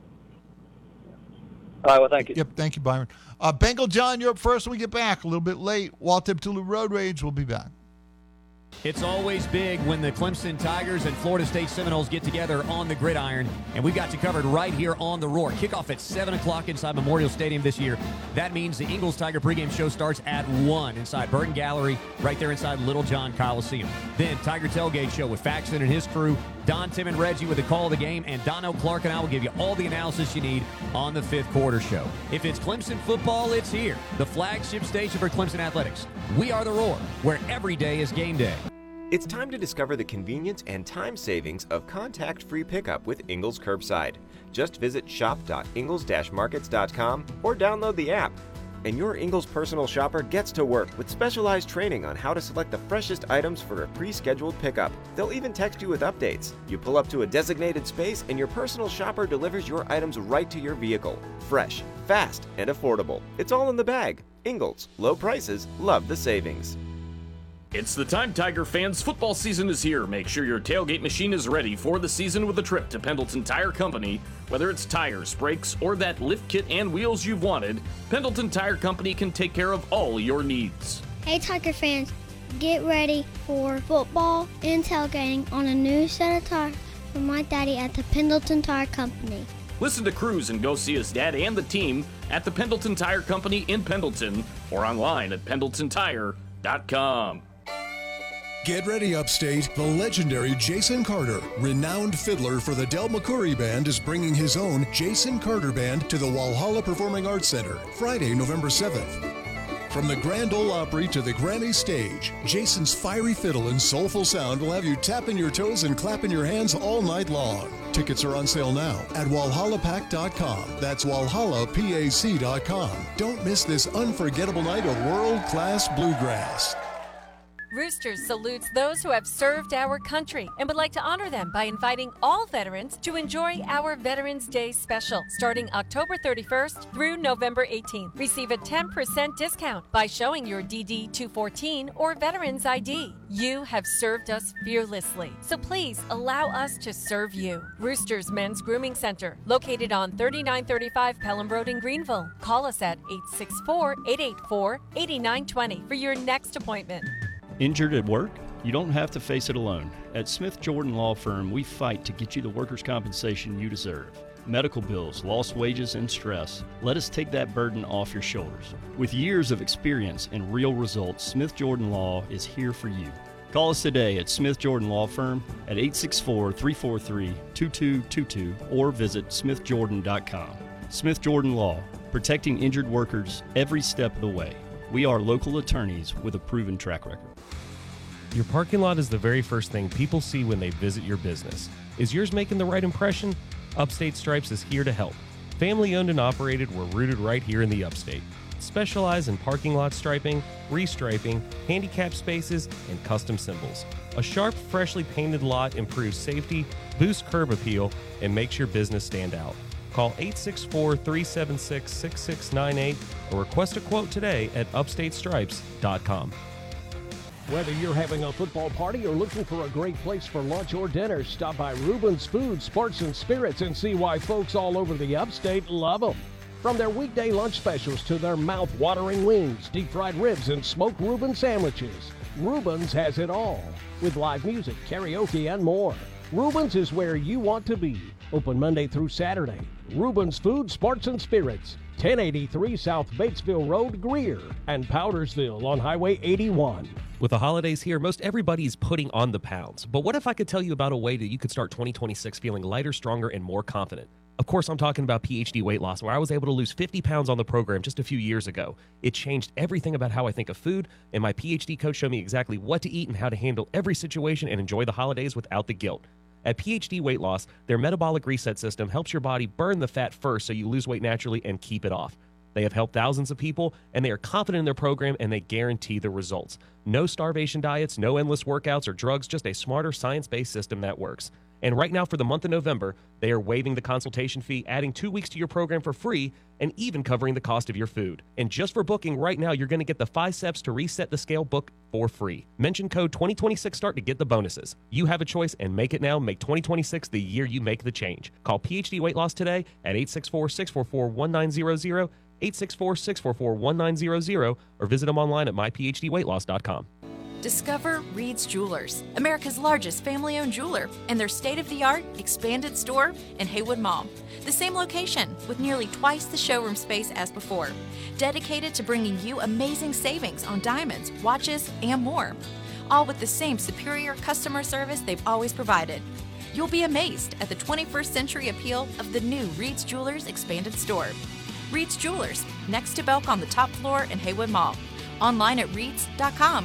All right. Well, thank you. Yep. Thank you, Byron. Bengal John, you're up first when we get back. A little bit late. Walt Tulu Road Rage. We'll be back. It's always big when the Clemson Tigers and Florida State Seminoles get together on the gridiron, and we've got you covered right here on The Roar. Kickoff at 7 o'clock inside Memorial Stadium this year. That means the Ingles Tiger pregame show starts at 1 inside Burton Gallery, right there inside Little John Coliseum. Then Tiger Tailgate Show with Faxon and his crew, Don, Tim, and Reggie with the call of the game, and Donnell Clark and I will give you all the analysis you need on the fifth quarter show. If it's Clemson football, it's here. The flagship station for Clemson athletics. We are The Roar, where every day is game day. It's time to discover the convenience and time savings of contact-free pickup with Ingles Curbside. Just visit shop.ingles-markets.com or download the app. And your Ingles personal shopper gets to work with specialized training on how to select the freshest items for a pre-scheduled pickup. They'll even text you with updates. You pull up to a designated space and your personal shopper delivers your items right to your vehicle. Fresh, fast, and affordable. It's all in the bag. Ingles. Low prices. Love the savings. It's the time, Tiger fans. Football season is here. Make sure your tailgate machine is ready for the season with a trip to Pendleton Tire Company. Whether it's tires, brakes, or that lift kit and wheels you've wanted, Pendleton Tire Company can take care of all your needs. Hey, Tiger fans, get ready for football and tailgating on a new set of tires from my daddy at the Pendleton Tire Company. Listen to Cruz and go see his dad and the team at the Pendleton Tire Company in Pendleton or online at pendletontire.com. Get ready, Upstate. The legendary Jason Carter, renowned fiddler for the Del McCoury Band, is bringing his own Jason Carter Band to the Walhalla Performing Arts Center, Friday, November 7th. From the Grand Ole Opry to the Granny Stage, Jason's fiery fiddle and soulful sound will have you tapping your toes and clapping your hands all night long. Tickets are on sale now at walhallapack.com. That's walhallapac.com. Don't miss this unforgettable night of world-class bluegrass. Roosters salutes those who have served our country and would like to honor them by inviting all veterans to enjoy our Veterans Day special starting October 31st through November 18th. Receive a 10% discount by showing your DD-214 or Veterans ID. You have served us fearlessly, so please allow us to serve you. Roosters Men's Grooming Center, located on 3935 Pelham Road in Greenville. Call us at 864-884-8920 for your next appointment. Injured at work? You don't have to face it alone. At Smith Jordan Law Firm, we fight to get you the workers' compensation you deserve. Medical bills, lost wages, and stress. Let us take that burden off your shoulders. With years of experience and real results, Smith Jordan Law is here for you. Call us today at Smith Jordan Law Firm at 864-343-2222 or visit smithjordan.com. Smith Jordan Law, protecting injured workers every step of the way. We are local attorneys with a proven track record. Your parking lot is the very first thing people see when they visit your business. Is yours making the right impression? Upstate Stripes is here to help. Family owned and operated, we're rooted right here in the Upstate. Specialize in parking lot striping, restriping, handicap spaces, and custom symbols. A sharp, freshly painted lot improves safety, boosts curb appeal, and makes your business stand out. Call 864-376-6698 or request a quote today at upstatestripes.com. Whether you're having a football party or looking for a great place for lunch or dinner, stop by Reuben's Food, Sports, and Spirits and see why folks all over the upstate love them. From their weekday lunch specials to their mouth-watering wings, deep-fried ribs, and smoked Reuben sandwiches, Reuben's has it all, with live music, karaoke, and more. Reuben's is where you want to be. Open Monday through Saturday. Reuben's Food, Sports, and Spirits, 1083 South Batesville Road, Greer, and Powdersville on Highway 81. With the holidays here, most everybody's putting on the pounds. But what if I could tell you about a way that you could start 2026 feeling lighter, stronger, and more confident? Of course, I'm talking about PhD Weight Loss, where I was able to lose 50 pounds on the program just a few years ago. It changed everything about how I think of food, and my PhD coach showed me exactly what to eat and how to handle every situation and enjoy the holidays without the guilt. At PhD Weight Loss, their metabolic reset system helps your body burn the fat first so you lose weight naturally and keep it off. They have helped thousands of people, and they are confident in their program, and they guarantee the results. No starvation diets, no endless workouts or drugs, just a smarter, science-based system that works. And right now, for the month of November, they are waiving the consultation fee, adding 2 weeks to your program for free, and even covering the cost of your food. And just for booking right now, you're going to get the 5 steps to reset the scale book for free. Mention code 2026START to get the bonuses. You have a choice, and make it now. Make 2026 the year you make the change. Call PhD Weight Loss today at 864-644-1900, 864-644-1900, or visit them online at myphdweightloss.com. Discover Reed's Jewelers, America's largest family-owned jeweler, and their state-of-the-art expanded store in Haywood Mall. The same location with nearly twice the showroom space as before. Dedicated to bringing you amazing savings on diamonds, watches, and more. All with the same superior customer service they've always provided. You'll be amazed at the 21st century appeal of the new Reed's Jewelers expanded store. Reed's Jewelers, next to Belk on the top floor in Haywood Mall. Online at reeds.com.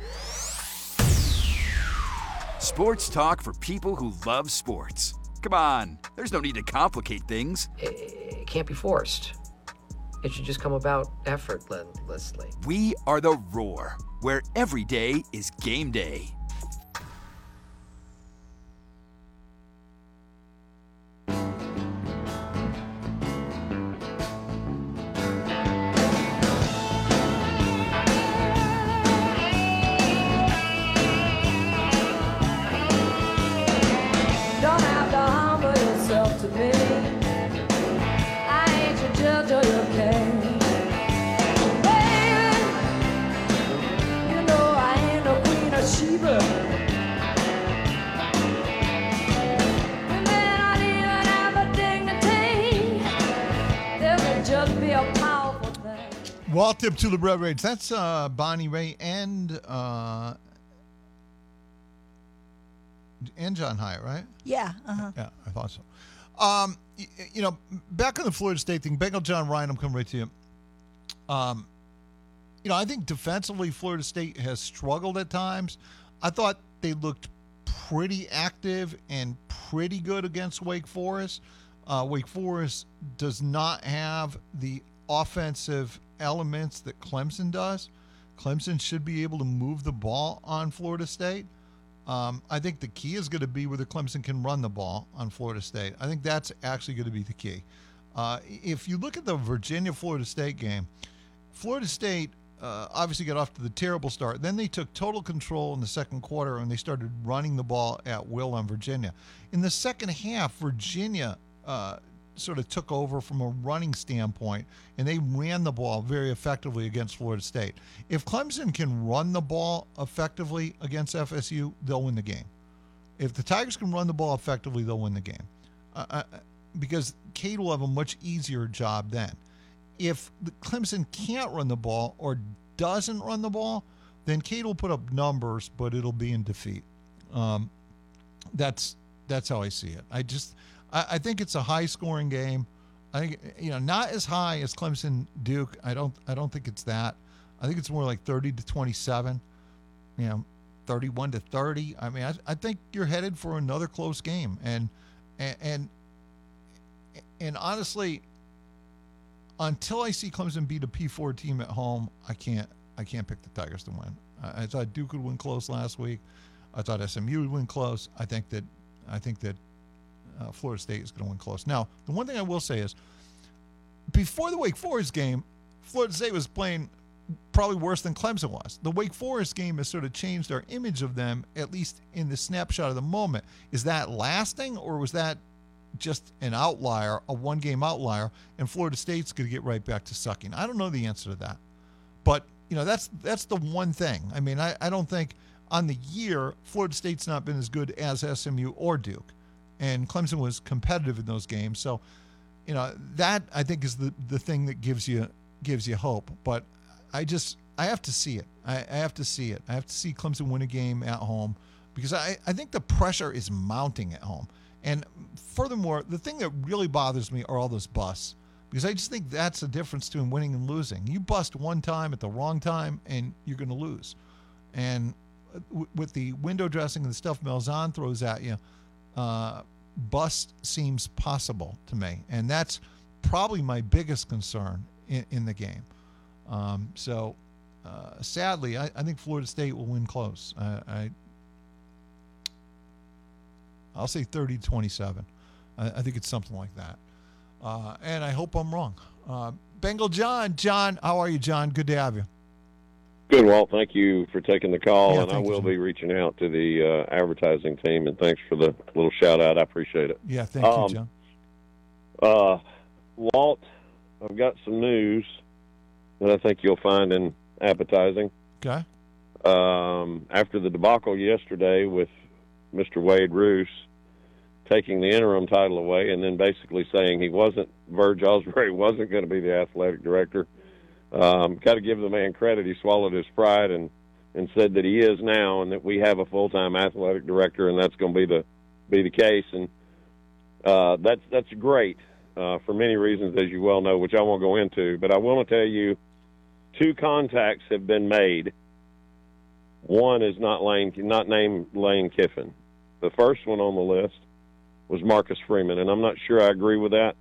Sports talk for people who love sports. Come on, there's no need to complicate things. It can't be forced. It should just come about effortlessly. We are the Roar, where every day is game day. Wall Tip to the Red Rage. That's Bonnie Raitt and John Hyatt, right? Yeah. Uh-huh. Yeah, I thought so. Back on the Florida State thing, Bengal John Ryan, I'm coming right to you. I think defensively Florida State has struggled at times. I thought they looked pretty active and pretty good against Wake Forest. Wake Forest does not have the offensive elements that Clemson does. Clemson should be able to move the ball on Florida State. I think the key is going to be whether Clemson can run the ball on Florida State. I think that's actually going to be the key. If you look at the Virginia-Florida State game, Florida State obviously got off to the terrible start. Then they took total control in the second quarter and they started running the ball at will on Virginia. In the second half, Virginia sort of took over from a running standpoint, and they ran the ball very effectively against Florida State. If Clemson can run the ball effectively against FSU, they'll win the game. If the Tigers can run the ball effectively, they'll win the game. Because Cade will have a much easier job then. If Clemson can't run the ball or doesn't run the ball, then Cade will put up numbers, but it'll be in defeat. That's how I see it. I think it's a high-scoring game. I think not as high as Clemson Duke. I don't think it's that. I think it's more like 30-27, 31-30. I mean, I think you're headed for another close game. And honestly, until I see Clemson beat a P4 team at home, I can't pick the Tigers to win. I thought Duke would win close last week. I thought SMU would win close. I think that Florida State is going to win close. Now, the one thing I will say is, before the Wake Forest game, Florida State was playing probably worse than Clemson was. The Wake Forest game has sort of changed our image of them, at least in the snapshot of the moment. Is that lasting, or was that just an outlier, a one-game outlier, and Florida State's going to get right back to sucking? I don't know the answer to that. But, that's the one thing. I mean, I don't think on the year, Florida State's not been as good as SMU or Duke. And Clemson was competitive in those games. So, that I think is the thing that gives you hope. But I have to see it. I have to see it. I have to see Clemson win a game at home, because I think the pressure is mounting at home. And furthermore, the thing that really bothers me are all those busts, because I just think that's the difference between winning and losing. You bust one time at the wrong time, and you're going to lose. And with the window dressing and the stuff Malzahn throws at you, bust seems possible to me. And that's probably my biggest concern in the game. Sadly, I think Florida State will win close. I'll say 30-27. I think it's something like that. And I hope I'm wrong. Bengal John. John, how are you, John? Good to have you. Good, Walt. Thank you for taking the call, Yeah, and I will be reaching out to the advertising team, and thanks for the little shout-out. I appreciate it. Yeah, thank you, John. Walt, I've got some news that I think you'll find in appetizing. Okay. After the debacle yesterday with Mr. Wade Roos taking the interim title away and then basically saying Verge Osbury wasn't going to be the athletic director, got to give the man credit. He swallowed his pride and said that he is now, and that we have a full-time athletic director, and that's going to be the case. And that's great for many reasons, as you well know, which I won't go into. But I want to tell you, 2 contacts have been made. One is not named Lane Kiffin. The first one on the list was Marcus Freeman, and I'm not sure I agree with that.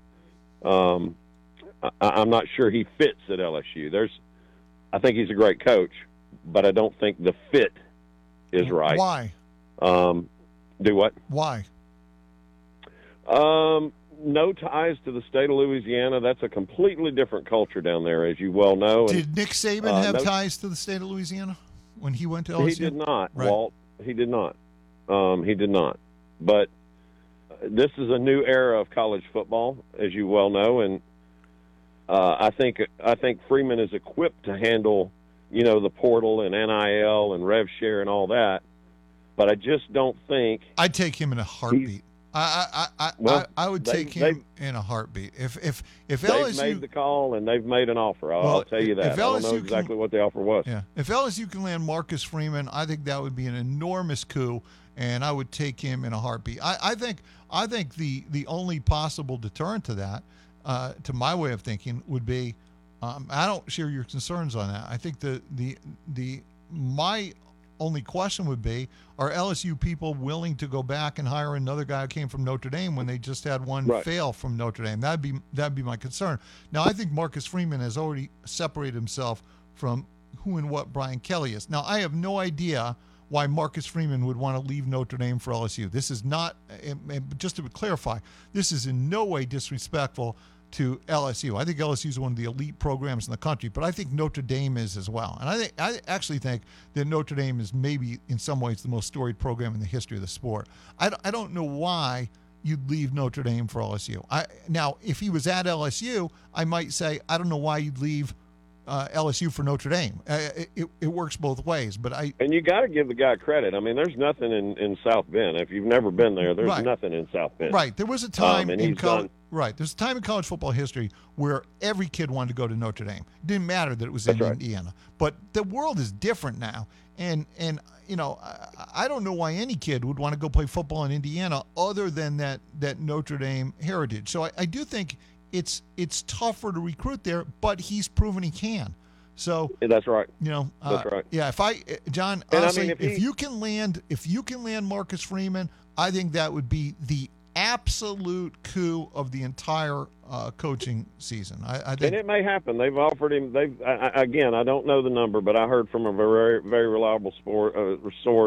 I'm not sure he fits at LSU. I think he's a great coach, but I don't think the fit is right. Why? Do what? Why? No ties to the state of Louisiana. That's a completely different culture down there, as you well know. Did Nick Saban have ties to the state of Louisiana when he went to LSU? He did not, right. Walt. He did not. He did not. But this is a new era of college football, as you well know, and I think Freeman is equipped to handle, the portal and NIL and rev share and all that. But I just don't think I'd take him in a heartbeat. I would take him in a heartbeat. If LSU they've made the call and they've made an offer, I'll tell you that. I don't know exactly what the offer was. Yeah, if LSU can land Marcus Freeman, I think that would be an enormous coup, and I would take him in a heartbeat. I think the only possible deterrent to that, to my way of thinking, would be I don't share your concerns on that. I think my only question would be, are LSU people willing to go back and hire another guy who came from Notre Dame when they just had one fail from Notre Dame? That'd be my concern. Now, I think Marcus Freeman has already separated himself from who and what Brian Kelly is. Now, I have no idea why Marcus Freeman would want to leave Notre Dame for LSU. This is not, just to clarify, this is in no way disrespectful to LSU. I think LSU is one of the elite programs in the country, but I think Notre Dame is as well. And I actually think that Notre Dame is maybe in some ways the most storied program in the history of the sport. I don't know why you'd leave Notre Dame for LSU. Now, if he was at LSU, I might say, I don't know why you'd leave LSU for Notre Dame. It works both ways, but and you got to give the guy credit. I mean, there's nothing in South Bend. If you've never been there, there's nothing in South Bend. Right. There was a time in college. Right. There's a time in college football history where every kid wanted to go to Notre Dame. It didn't matter that it was in Indiana. But the world is different now, and I don't know why any kid would want to go play football in Indiana other than that Notre Dame heritage. So I do think it's tougher to recruit there, but he's proven he can. So that's right. That's right. Yeah. John, honestly, if you can land Marcus Freeman, I think that would be the absolute coup of the entire coaching season. I think, and it may happen. They've offered him. Again, I don't know the number, but I heard from a very, very reliable source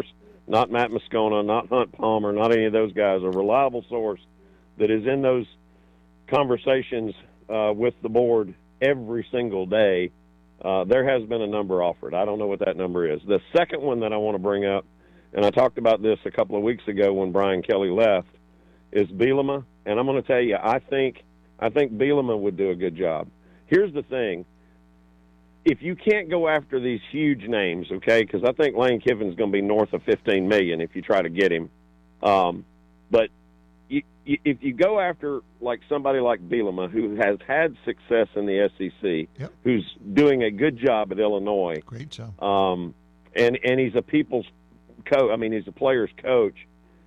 not Matt Moscona, not Hunt Palmer, not any of those guys, a reliable source that is in those conversations with the board every single day, there has been a number offered. I don't know what that number is. The second one that I want to bring up, and I talked about this a couple of weeks ago when Brian Kelly left, is Bielema. And I'm going to tell you, I think Bielema would do a good job. Here's the thing. If you can't go after these huge names, okay, because I think Lane Kiffin's going to be north of $15 million if you try to get him. But if you go after like somebody like Bielema, who has had success in the SEC, who's doing a good job at Illinois, great job, and he's a people's coach. I mean, he's a player's coach.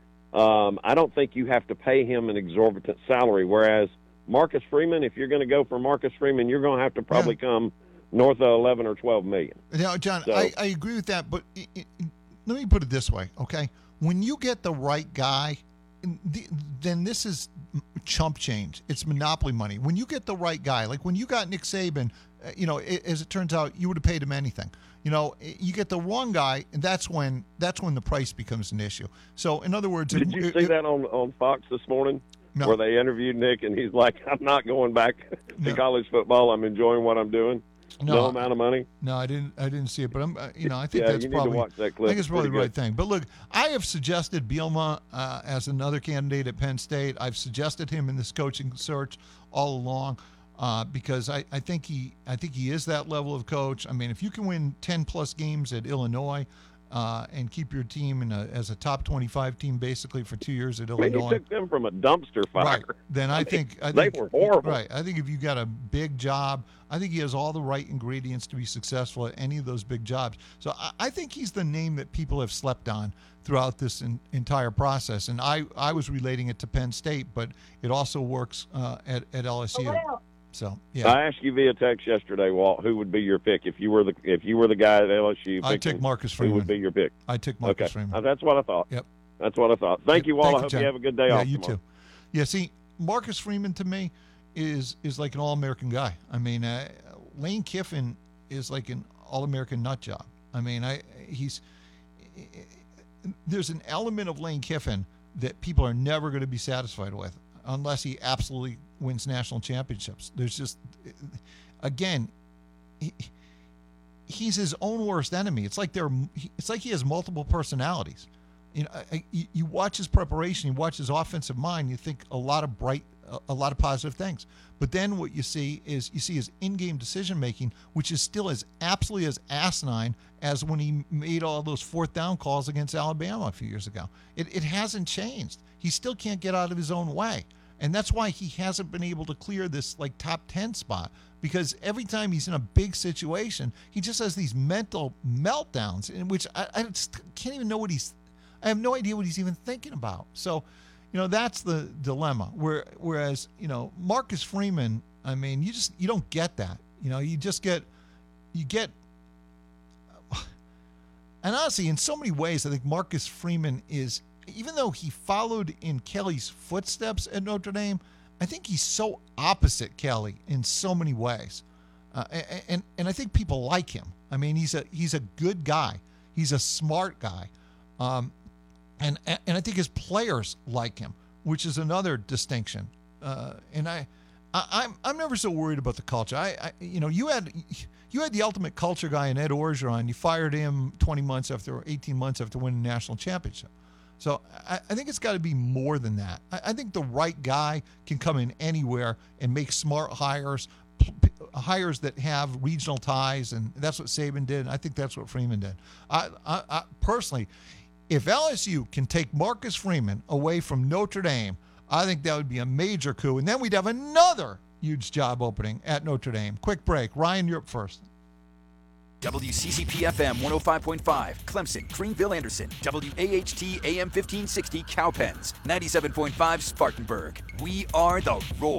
I don't think you have to pay him an exorbitant salary. Whereas Marcus Freeman, if you're going to go for Marcus Freeman, you're going to have to probably come north of 11 or 12 million. Now, John, so, I agree with that, but let me put it this way, okay? When you get the right guy, then this is chump change. It's monopoly money. When you get the right guy, like when you got Nick Saban, as it turns out, you would have paid him anything. You get the wrong guy, and that's when the price becomes an issue. So, in other words, did you see that on Fox this morning? No. Where they interviewed Nick, and he's like, "I'm not going back to college football. I'm enjoying what I'm doing." No amount of money. No, I didn't see it, but I think that's probably. Need to watch that clip. I think it's probably the right thing. But look, I have suggested Bielema as another candidate at Penn State. I've suggested him in this coaching search all along because I think he is that level of coach. I mean, if you can win 10+ games at Illinois and keep your team as a top 25 team basically for 2 years at Illinois. He took them from a dumpster fire. Right. Then I think they were horrible. Right. I think if you got a big job, I think he has all the right ingredients to be successful at any of those big jobs. So I think he's the name that people have slept on throughout this entire process. And I was relating it to Penn State, but it also works at LSU. So yeah, I asked you via text yesterday, Walt, who would be your pick if you were the guy at LSU? I'd take Marcus Freeman. Who would be your pick? I'd take Marcus Freeman. That's what I thought. Yep, that's what I thought. Thank you, Walt. I hope you have a good day off. Yeah, you tomorrow. too. Yeah, see, Marcus Freeman to me is like an all-American guy. I mean, Lane Kiffin is like an all-American nut job. I mean, there's an element of Lane Kiffin that people are never going to be satisfied with unless he absolutely wins national championships. There's just, again, he's his own worst enemy. It's like he has multiple personalities. You watch his preparation, you watch his offensive mind, you think a lot of positive things. But then what you see his in-game decision making, which is still absolutely as asinine as when he made all those fourth down calls against Alabama a few years ago. It hasn't changed. He still can't get out of his own way. And that's why he hasn't been able to clear this like top 10 spot, because every time he's in a big situation, he just has these mental meltdowns in which I just can't even know I have no idea what he's even thinking about. So, that's the dilemma. Whereas, Marcus Freeman, I mean, you don't get that. You get, and honestly, in so many ways, I think Marcus Freeman is, even though he followed in Kelly's footsteps at Notre Dame, I think he's so opposite Kelly in so many ways. And I think people like him. I mean, he's a good guy. He's a smart guy. And I think his players like him, which is another distinction. And I'm never so worried about the culture. You had the ultimate culture guy in Ed Orgeron. You fired him 18 months after winning a national championship. So I think it's got to be more than that. I think the right guy can come in anywhere and make smart hires that have regional ties, and that's what Saban did. And I think that's what Freeman did. I personally, if LSU can take Marcus Freeman away from Notre Dame, I think that would be a major coup, and then we'd have another huge job opening at Notre Dame. Quick break. Ryan, you're up first. WCCP-FM 105.5, Clemson, Greenville, Anderson. WAHT AM 1560, Cowpens. 97.5, Spartanburg. We are the Roar.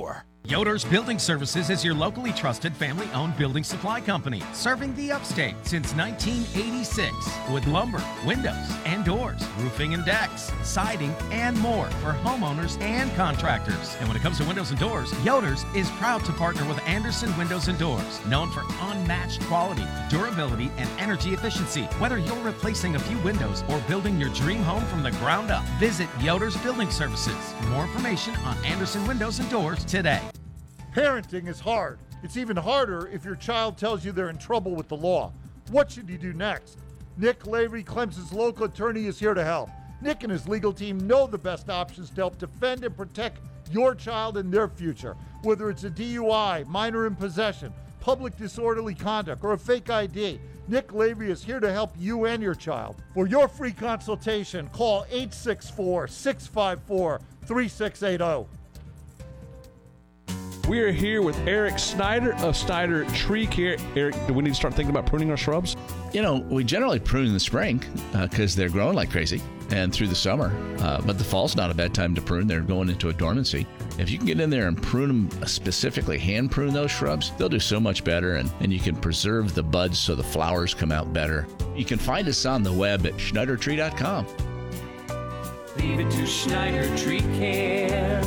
Yoder's Building Services is your locally trusted family-owned building supply company, serving the upstate since 1986 with lumber, windows and doors, roofing and decks, siding, and more for homeowners and contractors. And when it comes to windows and doors, Yoder's is proud to partner with Anderson Windows and Doors, known for unmatched quality, durability, and energy efficiency. Whether you're replacing a few windows or building your dream home from the ground up, visit Yoder's Building Services. For more information on Anderson Windows and Doors today. Parenting is hard. It's even harder if your child tells you they're in trouble with the law. What should you do next? Nick Lavery, Clemson's local attorney, is here to help. Nick and his legal team know the best options to help defend and protect your child and their future. Whether it's a DUI, minor in possession, public disorderly conduct, or a fake ID, Nick Lavery is here to help you and your child. For your free consultation, call 864-654-3680. We are here with Eric Snyder of Snyder Tree Care. Eric, do we need to start thinking about pruning our shrubs? You know, we generally prune in the spring because they're growing like crazy and through the summer. But the fall's not a bad time to prune. They're going into a dormancy. If you can get in there and prune them, specifically hand prune those shrubs, they'll do so much better, and you can preserve the buds so the flowers come out better. You can find us on the web at SchneiderTree.com. Leave it to Schneider Tree Care.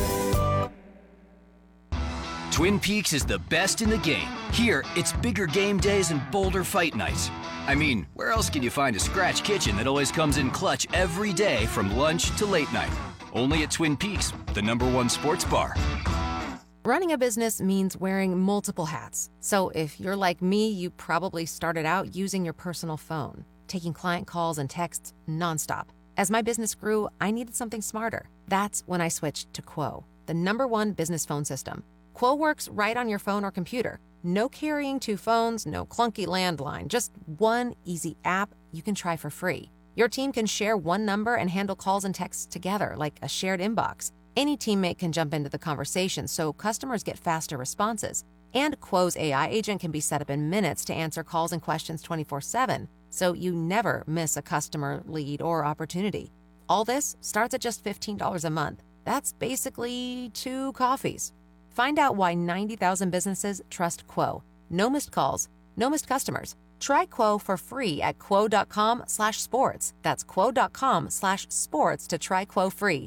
Twin Peaks is the best in the game. Here, it's bigger game days and bolder fight nights. I mean, where else can you find a scratch kitchen that always comes in clutch every day from lunch to late night? Only at Twin Peaks, the #1 sports bar. Running a business means wearing multiple hats. So if you're like me, you probably started out using your personal phone, taking client calls and texts nonstop. As my business grew, I needed something smarter. That's when I switched to Quo, the #1 business phone system. Quo works right on your phone or computer. No carrying 2 phones, no clunky landline, just one easy app you can try for free. Your team can share one number and handle calls and texts together like a shared inbox. Any teammate can jump into the conversation so customers get faster responses. And Quo's AI agent can be set up in minutes to answer calls and questions 24/7, so you never miss a customer, lead, or opportunity. All this starts at just $15 a month. That's basically 2 coffees. Find out why 90,000 businesses trust Quo. No missed calls, no missed customers. Try Quo for free at quo.com/sports. That's quo.com/sports to try Quo free.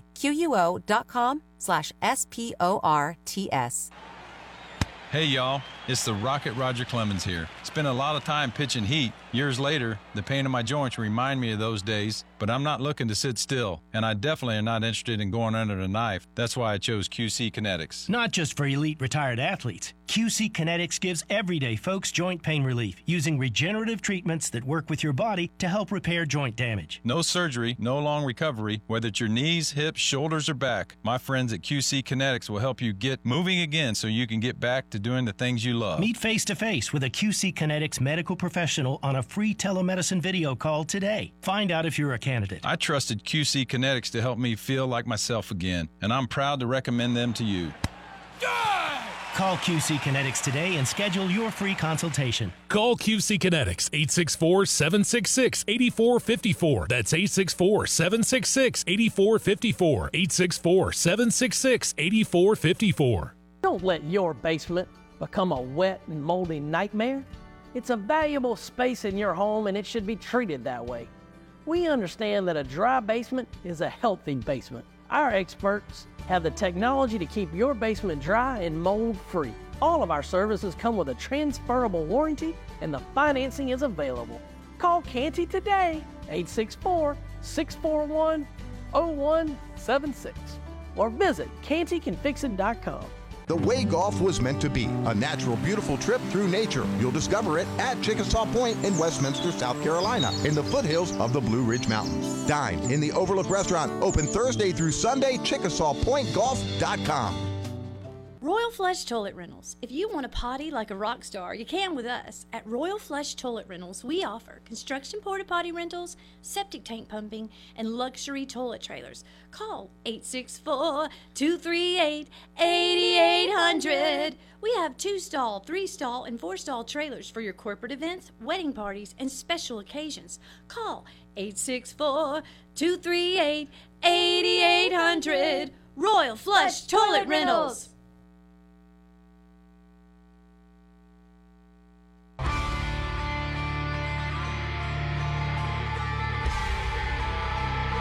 QUO.com/SPORTS. Hey y'all, it's the Rocket Roger Clemens here. Spent a lot of time pitching heat. Years later, the pain in my joints remind me of those days, but I'm not looking to sit still, and I definitely am not interested in going under the knife. That's why I chose QC Kinetics. Not just for elite retired athletes. QC Kinetics gives everyday folks joint pain relief using regenerative treatments that work with your body to help repair joint damage. No surgery, no long recovery, whether it's your knees, hips, shoulders, or back. My friends at QC Kinetics will help you get moving again so you can get back to doing the things you love. Meet face-to-face with a QC Kinetics medical professional on a free telemedicine video call today. Find out if you're a candidate. I trusted QC Kinetics to help me feel like myself again, and I'm proud to recommend them to you. Call QC Kinetics today and schedule your free consultation. Call QC Kinetics, 864-766-8454. That's 864-766-8454. 864-766-8454. Don't let your basement become a wet and moldy nightmare. It's a valuable space in your home and it should be treated that way. We understand that a dry basement is a healthy basement. Our experts have the technology to keep your basement dry and mold-free. All of our services come with a transferable warranty and the financing is available. Call Canty today, 864-641-0176, or visit cantycanfixit.com. The way golf was meant to be, a natural, beautiful trip through nature. You'll discover it at Chickasaw Point in Westminster, South Carolina, in the foothills of the Blue Ridge Mountains. Dine in the Overlook Restaurant, open Thursday through Sunday, ChickasawPointGolf.com. Royal Flush Toilet Rentals. If you want to potty like a rock star, you can with us. At Royal Flush Toilet Rentals, we offer construction porta-potty rentals, septic tank pumping, and luxury toilet trailers. Call 864-238-8800. We have 2-stall, 3-stall, and 4-stall trailers for your corporate events, wedding parties, and special occasions. Call 864-238-8800. Royal Flush Toilet Rentals.